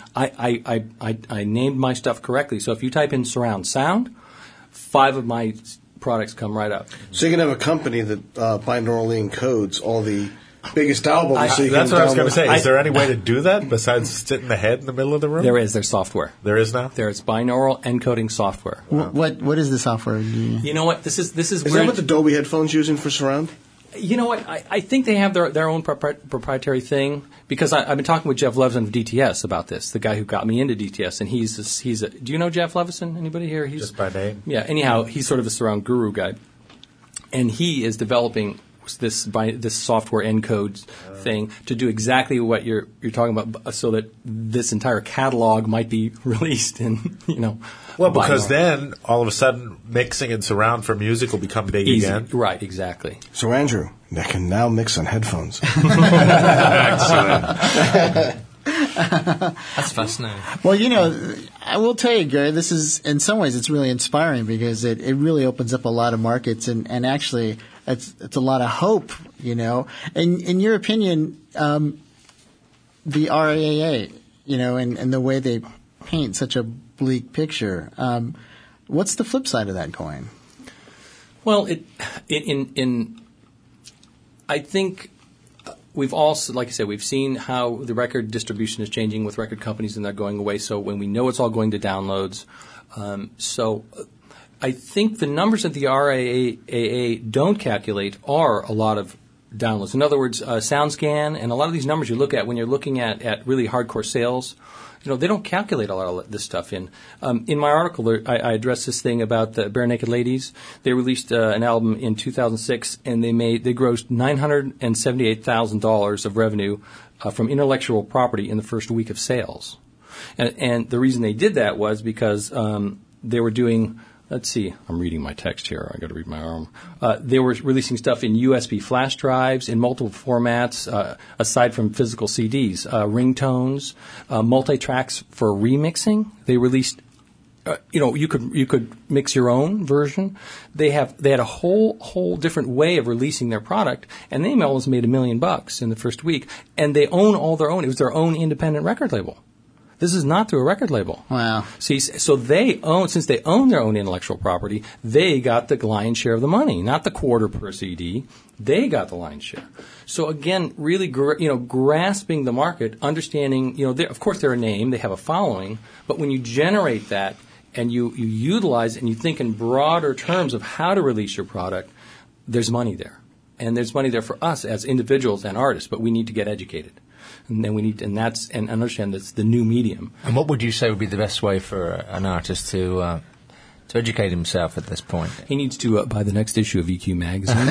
I named my stuff correctly. So if you type in surround sound, 5 of my products come right up. So you can have a company that binaurally encodes all the biggest albums. So you That's can what I was going to download- say. Is there any way to do that besides sitting the head in the middle of the room? There's software. There is now? There's binaural encoding software. What is the software? You know what? This is Is where that what the Dolby headphones using for surround? You know what? I think they have their own proprietary thing because I've been talking with Jeff Levison of DTS about this, the guy who got me into DTS, and he's a. Do you know Jeff Levison? Anybody here? Just by name? Yeah. Anyhow, he's sort of a surround guru guy, and he is developing this software encode thing to do exactly what you're talking about, so that this entire catalog might be released in Well, because binaural. then all of a sudden mixing and surround for music will become big Easy. again. Right? Exactly. So Andrew, they can now mix on headphones. That's fascinating. Well, I will tell you, Gary, this is, in some ways, it's really inspiring because it really opens up a lot of markets and actually it's a lot of hope, In your opinion, the RAAA, and the way they paint such a bleak picture, what's the flip side of that coin? Well, I think we've also, like I said, we've seen how the record distribution is changing with record companies and they're going away. So when we know it's all going to downloads, I think the numbers that the RAAA don't calculate are a lot of downloads. In other words, SoundScan and a lot of these numbers you look at when you're looking at really hardcore sales, they don't calculate a lot of this stuff in. In my article, I addressed this thing about the Bare Naked Ladies. They released an album in 2006, and they grossed $978,000 of revenue from intellectual property in the first week of sales. And the reason they did that was because they were doing. Let's see. I'm reading my text here. I got to read my arm. They were releasing stuff in USB flash drives in multiple formats, aside from physical CDs, ringtones, multi-tracks for remixing. They released you could mix your own version. They had a whole different way of releasing their product, and they almost made $1 million in the first week. And they own all their own. It was their own independent record label. This is not through a record label. Wow. See, so since they own their own intellectual property, they got the lion's share of the money, not the quarter per CD. They got the lion's share. So again, really, grasping the market, understanding, of course they're a name, they have a following, but when you generate that and you utilize it and you think in broader terms of how to release your product, there's money there. And there's money there for us as individuals and artists, but we need to get educated. And then we need and understand that's the new medium. And what would you say would be the best way for an artist to educate himself at this point? He needs to buy the next issue of EQ magazine.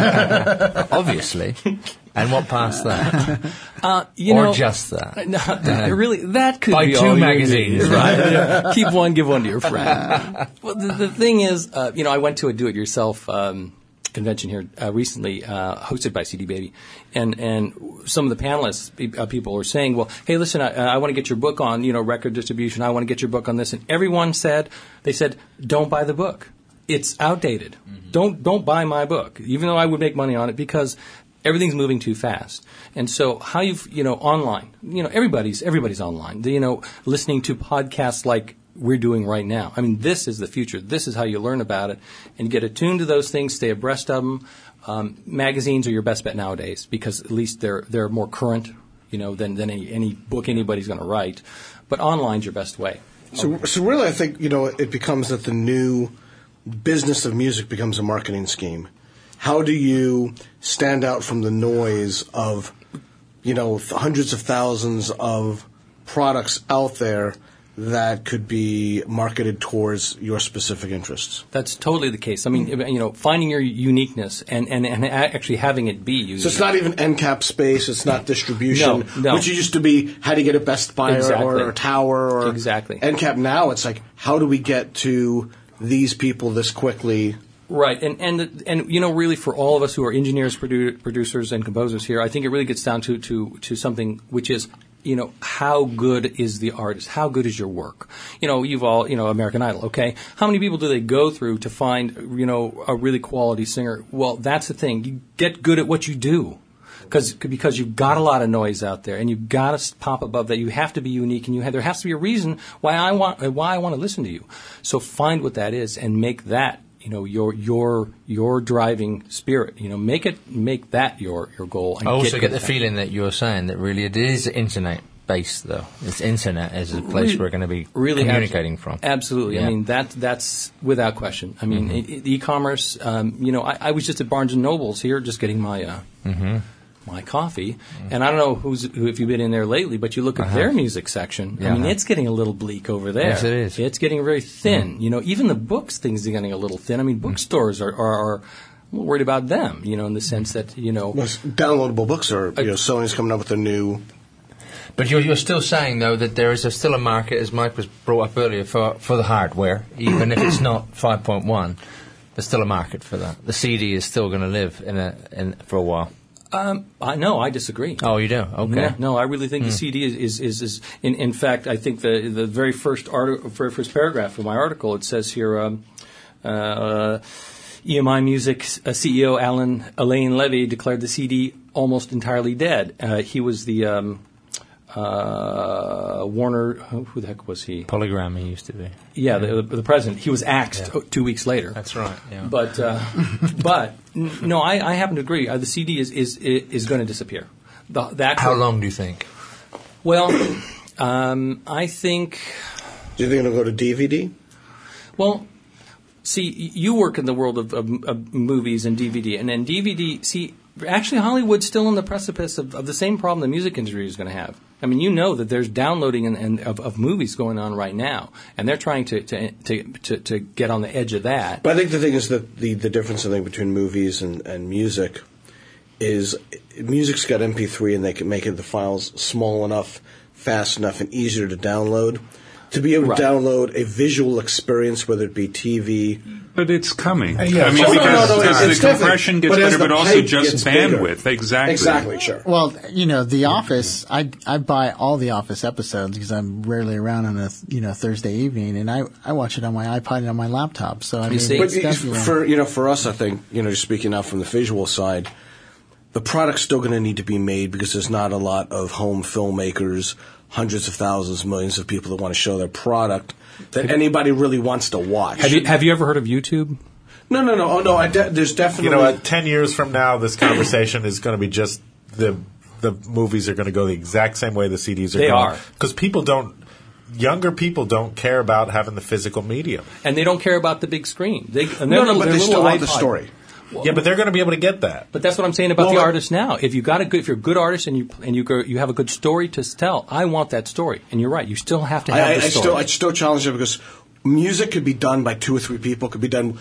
Obviously. And what past that? Or just that? No, really, that could buy be 2 all magazines, right? Yeah. Keep one, give one to your friend. Well, the thing is, I went to a do-it-yourself convention here recently, hosted by CD Baby, and some of the panelists, people were saying, well, hey, listen, I want to get your book on, record distribution. I want to get your book on this, and everyone said, don't buy the book. It's outdated. Mm-hmm. Don't buy my book, even though I would make money on it, because everything's moving too fast. And so how online, everybody's online. Listening to podcasts like we're doing right now. I mean, this is the future. This is how you learn about it. And you get attuned to those things, stay abreast of them. Magazines are your best bet nowadays because at least they're more current, than any book anybody's going to write. But online's your best way. So really I think, it becomes that the new business of music becomes a marketing scheme. How do you stand out from the noise of, hundreds of thousands of products out there that could be marketed towards your specific interests? That's totally the case. I mean, finding your uniqueness and actually having it be unique. So it's not even end cap space. It's not distribution, no. which used to be how do you get a Best Buy or a Tower or exactly. End cap. Now it's like how do we get to these people this quickly? Right, and really for all of us who are engineers, producers, and composers here, I think it really gets down to something which is, how good is the artist? How good is your work? You've all, American Idol, okay? How many people do they go through to find, a really quality singer? Well, that's the thing. You get good at what you do. Because you've got a lot of noise out there, and you've got to pop above that. You have to be unique, and there has to be a reason why I want to listen to you. So find what that is, and make that your driving spirit. Make that your goal. And I also get the feeling that you're saying that really it is internet based, though. It's internet as a place we're going to be communicating from. Absolutely. Yeah. I mean that's without question. I mean e-commerce. I was just at Barnes and Noble's here, just getting my my coffee, and I don't know if you've been in there lately, but you look at their music section. Yeah, I mean, it's getting a little bleak over there. Yes, it is. It's getting very thin. Even the books things are getting a little thin. I mean, bookstores are worried about them. In the sense that well, downloadable books are. Sony's coming up with a new. But you're still saying though that there is still a market, as Mike was brought up earlier, for the hardware, even if it's not 5.1. There's still a market for that. The CD is still going to live for a while. I disagree. Oh, you do? Okay. Yeah, no, I really think the CD is in fact, I think the very first paragraph of my article, it says here, EMI Music CEO Alain Levy declared the CD almost entirely dead. He was the Warner, who the heck was he? Polygram he used to be. Yeah, the president. He was axed 2 weeks later. That's right. Yeah. But no, I happen to agree. The CD is going to disappear. How long do you think? Well, I think. Do you think it'll go to DVD? Well, see, you work in the world of movies and DVD, and then DVD. See, actually, Hollywood's still on the precipice of the same problem the music industry is going to have. I mean, that there's downloading of movies going on right now, and they're trying to get on the edge of that. But I think the thing is that the difference I think between movies and music is music's got MP3 and they can make the files small enough, fast enough, and easier to download. to be able to download a visual experience, whether it be TV. But it's coming. Yeah. I mean, Oh, because the compression gets better, but also just bandwidth. Bigger. Exactly, sure. Well, The Office, I buy all the Office episodes because I'm rarely around on a Thursday evening, and I watch it on my iPod and on my laptop. So I mean, see? it's But definitely for us, I think, just speaking out from the visual side, the product's still going to need to be made because there's not a lot of home filmmakers, hundreds of thousands, millions of people that want to show their product that anybody really wants to watch. Have you ever heard of YouTube? No. Oh, no, there's definitely... You know what? 10 years from now, this conversation is going to be just the movies are going to go the exact same way the CDs are They going. are. Because younger people don't care about having the physical medium. And they don't care about the big screen. But they still want the story. Yeah, but they're going to be able to get that. But that's what I'm saying about the artist now. If you're a good artist and you have a good story to tell, I want that story. And you're right, you still have to have the story. I still challenge it because music could be done by 2 or 3 people. Could be done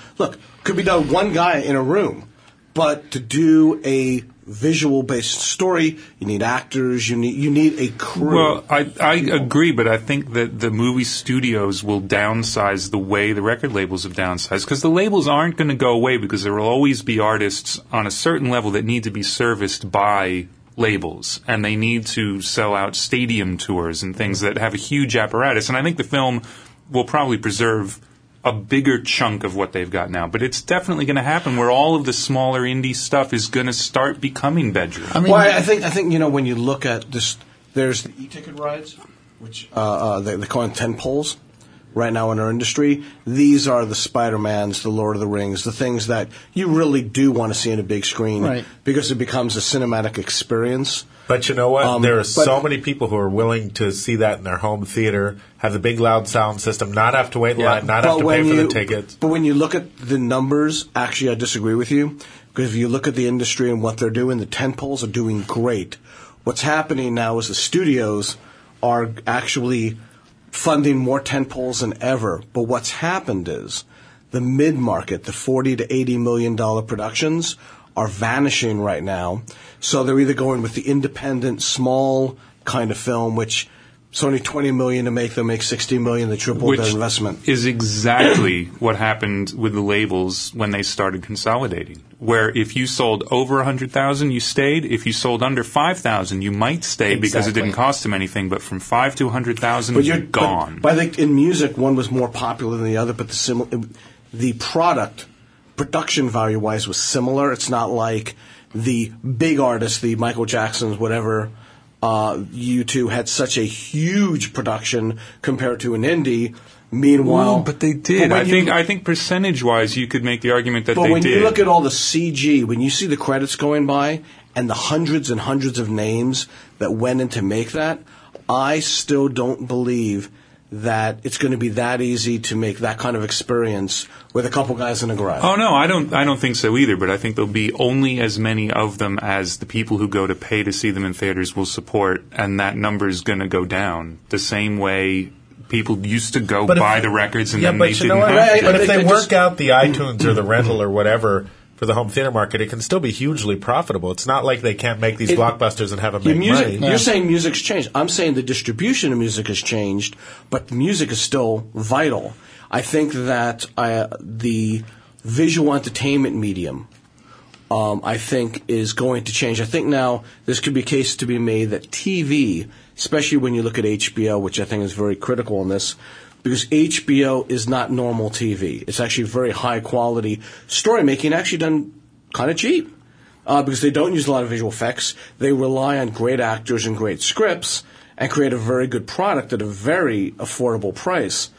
one guy in a room. But to do a visual-based story, you need actors, you need a crew. Well, I agree, but I think that the movie studios will downsize the way the record labels have downsized, because the labels aren't going to go away, because there will always be artists on a certain level that need to be serviced by labels, and they need to sell out stadium tours and things that have a huge apparatus. And I think the film will probably preserve a bigger chunk of what they've got now. But it's definitely going to happen where all of the smaller indie stuff is going to start becoming bedroom. I think when you look at this, there's the e-ticket rides, which they call them 10 poles right now in our industry. These are the Spider-Mans, the Lord of the Rings, the things that you really do want to see on a big screen because it becomes a cinematic experience. But you know what? There are so many people who are willing to see that in their home theater, have the big loud sound system, not have to wait in line, not have to pay for the tickets. But when you look at the numbers, actually I disagree with you. Because if you look at the industry and what they're doing, the tentpoles are doing great. What's happening now is the studios are actually funding more tentpoles than ever. But what's happened is the mid-market, the $40 to $80 million productions, are vanishing right now. So they're either going with the independent, small kind of film, which it's only $20 million to make. They'll make $60 million. They triple their investment. Which is exactly what happened with the labels when they started consolidating. Where if you sold over 100,000, you stayed. If you sold under 5,000, you might stay because it didn't cost them anything. But from 5 to 100,000, you're gone. But I think in music, one was more popular than the other, but the product, production value-wise, was similar. It's not like the big artists, the Michael Jacksons, whatever, U2 had such a huge production compared to an indie. Meanwhile, but they did. I think percentage-wise, you could make the argument that they did. But when you look at all the CG, when you see the credits going by and the hundreds and hundreds of names that went in to make that, I still don't believe that it's going to be that easy to make that kind of experience with a couple guys in a garage. Oh no, I don't think so either. But I think there'll be only as many of them as the people who go to pay to see them in theaters will support, and that number is going to go down the same way people used to go buy the records and then they didn't have to. But if they work out the iTunes or the rental or whatever for the home theater market, it can still be hugely profitable. It's not like they can't make these blockbusters and have them make money. You're saying music's changed. I'm saying the distribution of music has changed, but music is still vital. I think that the visual entertainment medium, I think, is going to change. I think now this could be a case to be made that TV, especially when you look at HBO, which I think is very critical in this, because HBO is not normal TV. It's actually very high quality story making, actually done kind of cheap, because they don't use a lot of visual effects. They rely on great actors and great scripts and create a very good product at a very affordable price.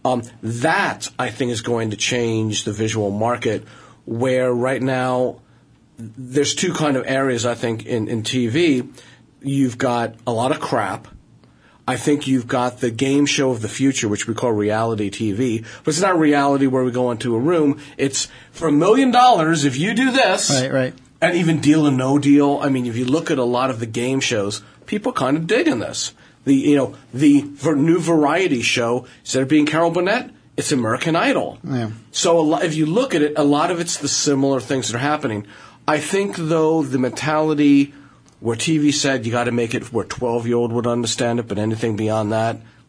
That, I think, is going to change the visual market, where right now there's two kind of areas, I think, in TV. You've got a lot of crap. I think you've got the game show of the future, which we call reality TV. But it's not reality where we go into a room. It's for $1 million if you do this. Right. And even Deal or No Deal. I mean, if you look at a lot of the game shows, people kind of digging this. The new variety show, instead of being Carol Burnett, it's American Idol. Yeah. So if you look at it, a lot of it's the similar things that are happening. I think, though, the mentality where TV said you got to make it where 12-year-old would understand it, but anything beyond that,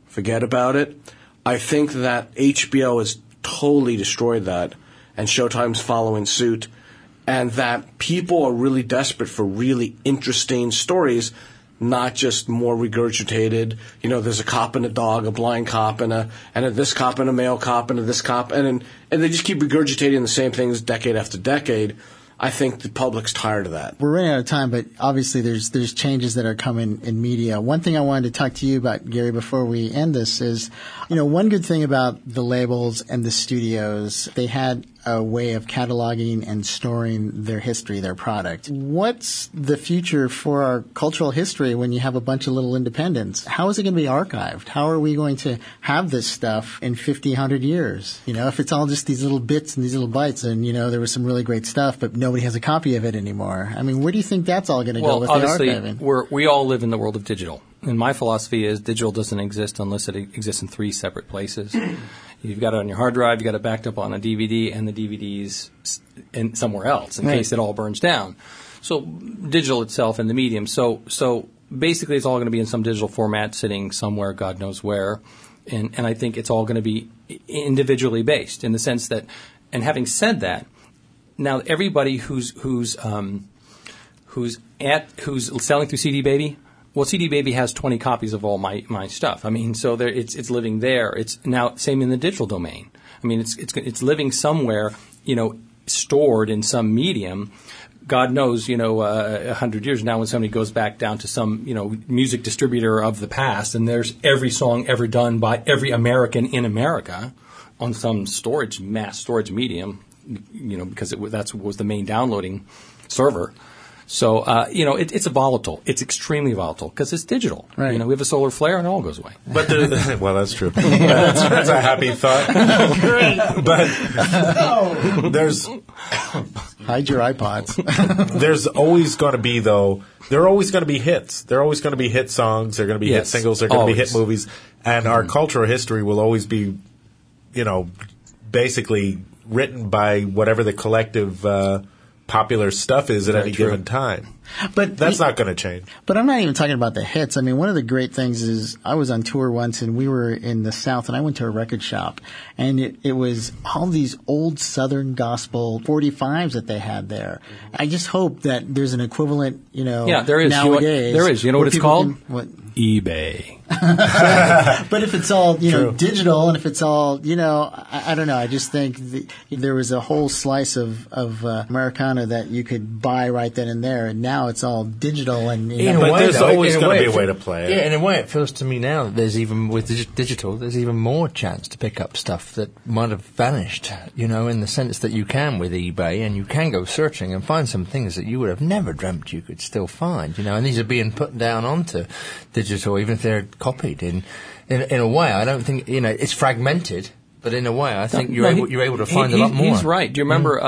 forget about it. I think that HBO has totally destroyed that, and Showtime's following suit, and that people are really desperate for really interesting stories, not just more regurgitated. There's a cop and a dog, a blind cop and a this cop and a male cop and a this cop, and they just keep regurgitating the same things decade after decade. I think the public's tired of that. We're running out of time, but obviously there's changes that are coming in media. One thing I wanted to talk to you about, Gary, before we end this is, one good thing about the labels and the studios, they had a way of cataloging and storing their history, their product. What's the future for our cultural history when you have a bunch of little independents? How is it going to be archived? How are we going to have this stuff in 50, 100 years? If it's all just these little bits and these little bytes and, there was some really great stuff, but nobody has a copy of it anymore. I mean, where do you think that's all going to go with the archiving? We all live in the world of digital. And my philosophy is digital doesn't exist unless it exists in 3 separate places. You've got it on your hard drive, you've got it backed up on a DVD, and the DVD's in somewhere else in case it all burns down. So digital itself and the medium. So basically it's all going to be in some digital format sitting somewhere, God knows where. And I think it's all going to be individually based in the sense that, and having said that, now everybody who's selling through CD Baby, well, CD Baby has 20 copies of all my stuff. I mean, so it's living there. It's now same in the digital domain. I mean, it's living somewhere, stored in some medium. God knows, 100 years now when somebody goes back down to some, music distributor of the past, and there's every song ever done by every American in America on some mass storage medium, because that was the main downloading server. So, it's volatile. It's extremely volatile because it's digital. Right. We have a solar flare and it all goes away. But well, that's true. That's a happy thought. Great. But there's... Hide your iPods. There's always going to be, though, there are always going to be hits. There are always going to be hit songs. There are going to be hit singles. There are going to be hit movies. And our cultural history will always be, basically written by whatever the collective... popular stuff is at any given time. But that's not going to change. But I'm not even talking about the hits. I mean, one of the great things is I was on tour once and we were in the South and I went to a record shop and it was all these old Southern gospel 45s that they had there. I just hope that there's an equivalent, there is. Nowadays. There is. You know what it's called? eBay. But if it's all, digital and if it's all, I don't know. I just think there was a whole slice of Americana that you could buy right then and there. And now it's all digital. And but there's always going to be a way to play it. Yeah, in a way it feels to me now that there's even, with digital, there's even more chance to pick up stuff that might have vanished, in the sense that you can with eBay and you can go searching and find some things that you would have never dreamt you could still find, and these are being put down onto digital, even if they're copied in a way. I don't think it's fragmented, but in a way, I think you're able to find a lot more. He's right. Do you remember?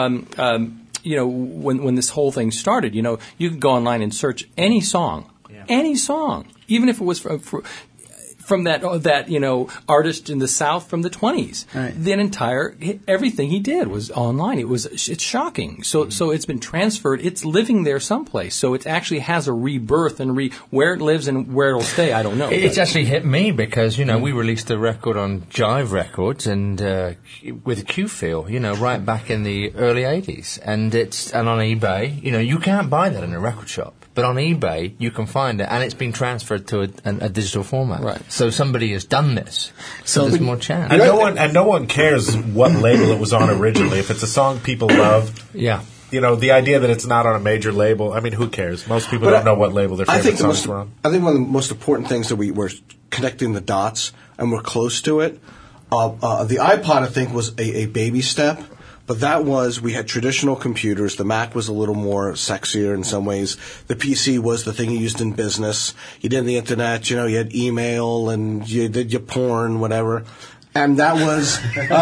When this whole thing started, you could go online and search any song, even if it was from that artist in the South from the 20s. Right. Everything he did was online. It's shocking. So it's been transferred. It's living there someplace. So it actually has a rebirth and where it lives and where it'll stay, I don't know. It's actually hit me because, we released a record on Jive Records and with Q-Feel, right back in the early 80s. And on eBay, you can't buy that in a record shop. But on eBay, you can find it, and it's been transferred to a digital format. Right. So somebody has done this. So there's more chance. And no one cares what label it was on originally. If it's a song people love, the idea that it's not on a major label, I mean, who cares? Most people don't know what label their favorite songs were on. I think one of the most important things that we're connecting the dots, and we're close to it. The iPod, I think, was a baby step. But we had traditional computers. The Mac was a little more sexier in some ways. The PC was the thing you used in business. You did the internet, you had email and you did your porn, whatever. And that was...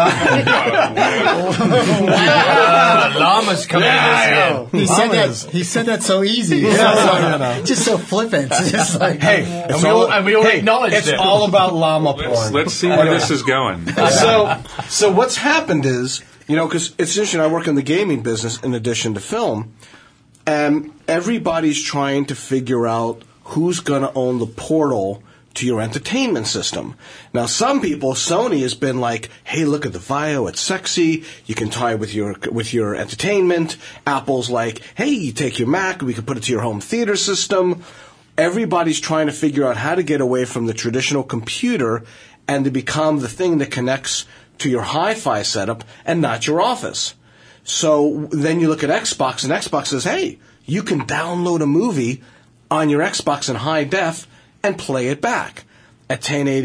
Llama's coming in. He said that so easy. Just so flippant. Just like, we all acknowledged it. It's all about llama porn. Let's see where this is going. So what's happened is... because it's interesting, I work in the gaming business in addition to film, and everybody's trying to figure out who's going to own the portal to your entertainment system. Now, some people, Sony has been like, hey, look at the Vio, it's sexy, you can tie it with your entertainment. Apple's like, hey, you take your Mac, we can put it to your home theater system. Everybody's trying to figure out how to get away from the traditional computer and to become the thing that connects to your hi-fi setup and not your office. So then you look at Xbox, and Xbox says, hey, you can download a movie on your Xbox in high def and play it back at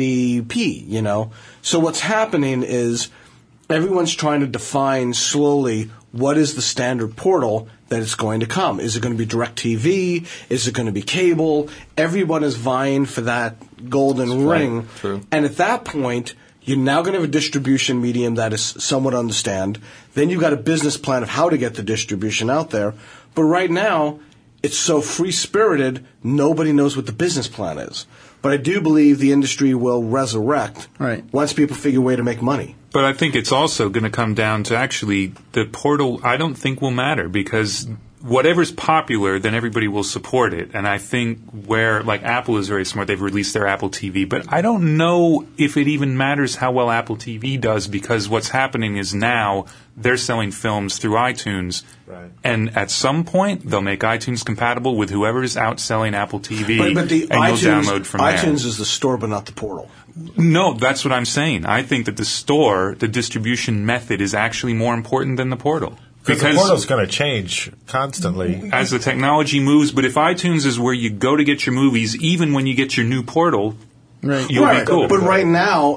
1080p, you know. So what's happening is everyone's trying to define slowly what is the standard portal that it's going to come. Is it going to be DirecTV? Is it going to be cable? Everyone is vying for that golden ring. True. And at that point, you're now going to have a distribution medium that is somewhat understand. Then you've got a business plan of how to get the distribution out there. But right now, it's so free-spirited, nobody knows what the business plan is. But I do believe the industry will resurrect once people figure a way to make money. But I think it's also going to come down to actually the portal, I don't think will matter, because whatever's popular, then everybody will support it. And I think where, like, Apple is very smart, they've released their Apple TV. But I don't know if it even matters how well Apple TV does, because what's happening is now they're selling films through iTunes. Right. And at some point, they'll make iTunes compatible with whoever's outselling Apple TV, but the and iTunes, you'll download from there. iTunes is the store, but not the portal. No, that's what I'm saying. I think that the store, the distribution method, is actually more important than the portal. Because the portal's going to change constantly. As the technology moves, but if iTunes is where you go to get your movies, even when you get your new portal, you'll be cool. But right now,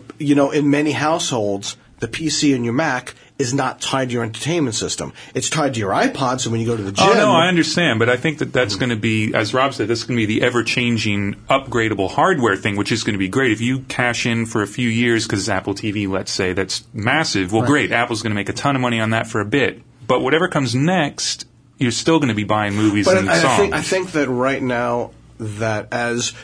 in many households, the PC and your Mac is not tied to your entertainment system. It's tied to your iPod, so when you go to the gym... Oh, no, I understand, but I think that that's going to be, as Rob said, that's going to be the ever-changing, upgradable hardware thing, which is going to be great. If you cash in for a few years, because Apple TV, let's say, that's massive, well, great, Apple's going to make a ton of money on that for a bit. But whatever comes next, you're still going to be buying movies and songs. I think that right now, that as,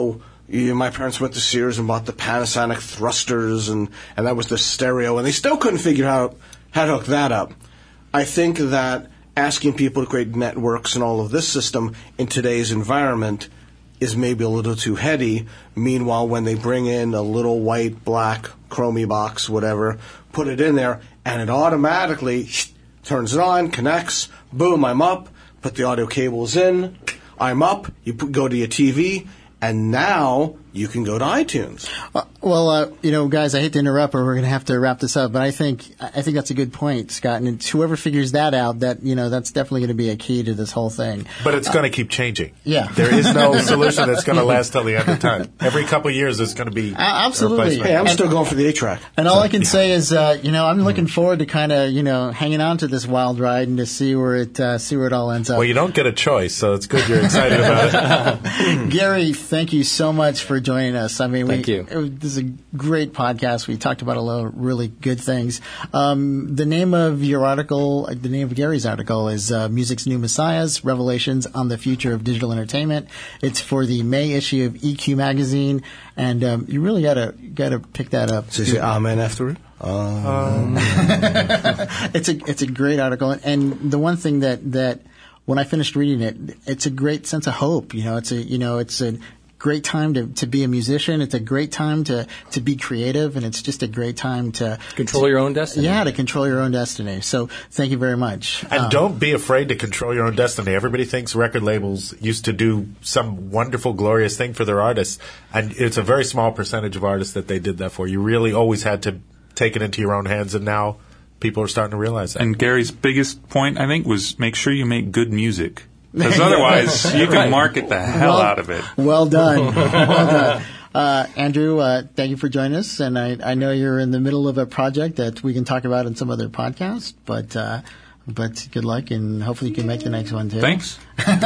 my parents went to Sears and bought the Panasonic thrusters, and that was the stereo, and they still couldn't figure out how to hook that up. I think that asking people to create networks and all of this system in today's environment is maybe a little too heady. Meanwhile, when they bring in a little white, black, chromey box, whatever, put it in there, and it automatically turns it on, connects, boom, I'm up, put the audio cables in, I'm up, you go to your TV, and now you can go to iTunes. Guys, I hate to interrupt, but we're going to have to wrap this up. But I think that's a good point, Scott. And it's whoever figures that out, that's definitely going to be a key to this whole thing. But it's going to keep changing. Yeah, there is no solution that's going to last till the end of time. Every couple of years, there's going to be absolutely. Hey, I'm still going for the 8-track. And all I can say is, I'm looking forward to kind of, hanging on to this wild ride and to see where it all ends up. Well, you don't get a choice, so it's good you're excited about it. Gary, thank you so much for joining us. I mean, thank you. This is a great podcast. We talked about a lot of really good things. The name of your article, the name of Gary's article is Music's New Messiahs, Revelations on the Future of Digital Entertainment. It's for the May issue of EQ Magazine, and you really gotta pick that up. So you say amen after it? It's a great article, and the one thing that when I finished reading it, it's a great sense of hope. It's a great time to be a musician. It's a great time to be creative, and it's just a great time to control your own destiny. Yeah, to control your own destiny. So thank you very much. And don't be afraid to control your own destiny. Everybody thinks record labels used to do some wonderful, glorious thing for their artists, and it's a very small percentage of artists that they did that for. You really always had to take it into your own hands, and now people are starting to realize that. And Gary's biggest point, I think, was make sure you make good music. Because otherwise, you can market the hell out of it. Well done. Well done. Andrew, thank you for joining us. And I know you're in the middle of a project that we can talk about in some other podcast. But good luck, and hopefully you can make the next one, too. Thanks.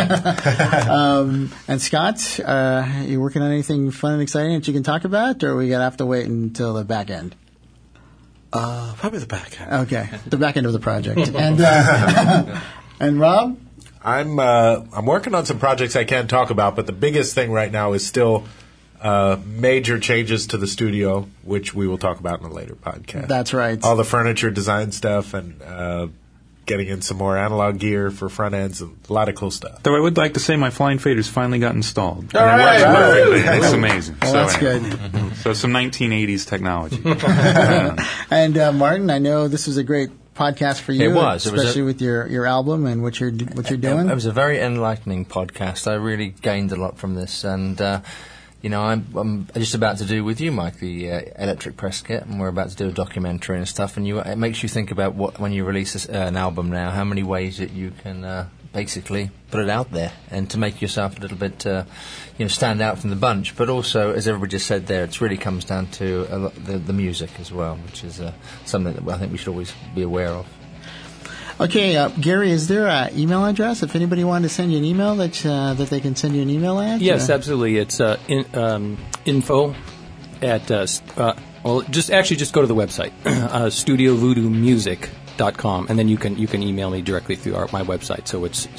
And Scott, you working on anything fun and exciting that you can talk about, or we got to have to wait until the back end? Probably the back end. Okay, the back end of the project. And and Rob? I'm working on some projects I can't talk about, but the biggest thing right now is still major changes to the studio, which we will talk about in a later podcast. That's right. All the furniture design stuff and getting in some more analog gear for front ends, and a lot of cool stuff. Though I would like to say my flying fader's finally got installed. All And it right. works perfectly. It's amazing. Well, So that's anyway. good. So some 1980s technology. And Martin, I know this was a great podcast for you. It was. Especially with your album and what you're doing. It was a very enlightening podcast. I really gained a lot from this, and I'm just about to do with you, Mike, the Electric Press Kit, and we're about to do a documentary and stuff. And it makes you think about when you release an album now, how many ways that you can basically put it out there, and to make yourself a little bit, stand out from the bunch. But also, as everybody just said there, it really comes down to the music as well, which is something that I think we should always be aware of. Okay, Gary, is there an email address if anybody wanted to send you an email that they can send you an email at? Yes, absolutely. It's info at just go to the website StudioVoodooMusic.com, and then you can email me directly through my website. So it's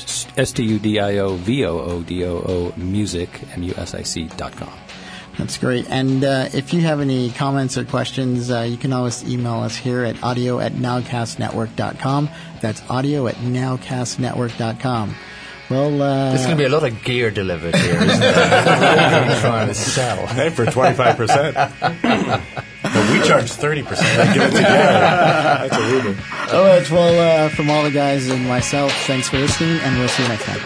StudioVoodoo music.com. That's great. And if you have any comments or questions, you can always email us here at audio@nowcastnetwork.com. That's audio@nowcastnetwork.com. Well, there's going to be a lot of gear delivered here, isn't there? Trying to sell. Hey, for 25%. But we charge 30%. I give it to you. That's a Ruben. All right. Well, from all the guys and myself, thanks for listening, and we'll see you next time.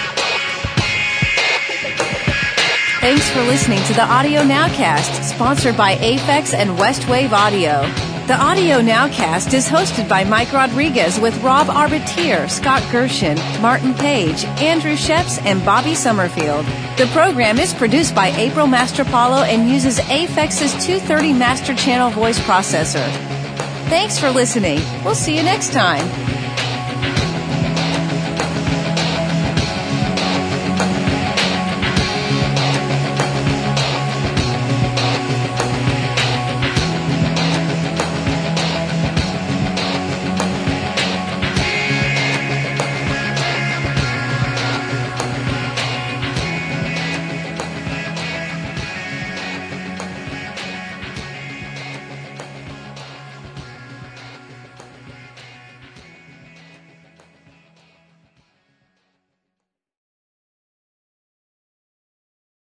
Thanks for listening to the Audio Nowcast, sponsored by Aphex and Westwave Audio. The Audio Nowcast is hosted by Mike Rodriguez with Rob Arbitier, Scott Gershon, Martin Page, Andrew Sheps, and Bobby Summerfield. The program is produced by April Mastropalo and uses Aphex's 230 Master Channel voice processor. Thanks for listening. We'll see you next time.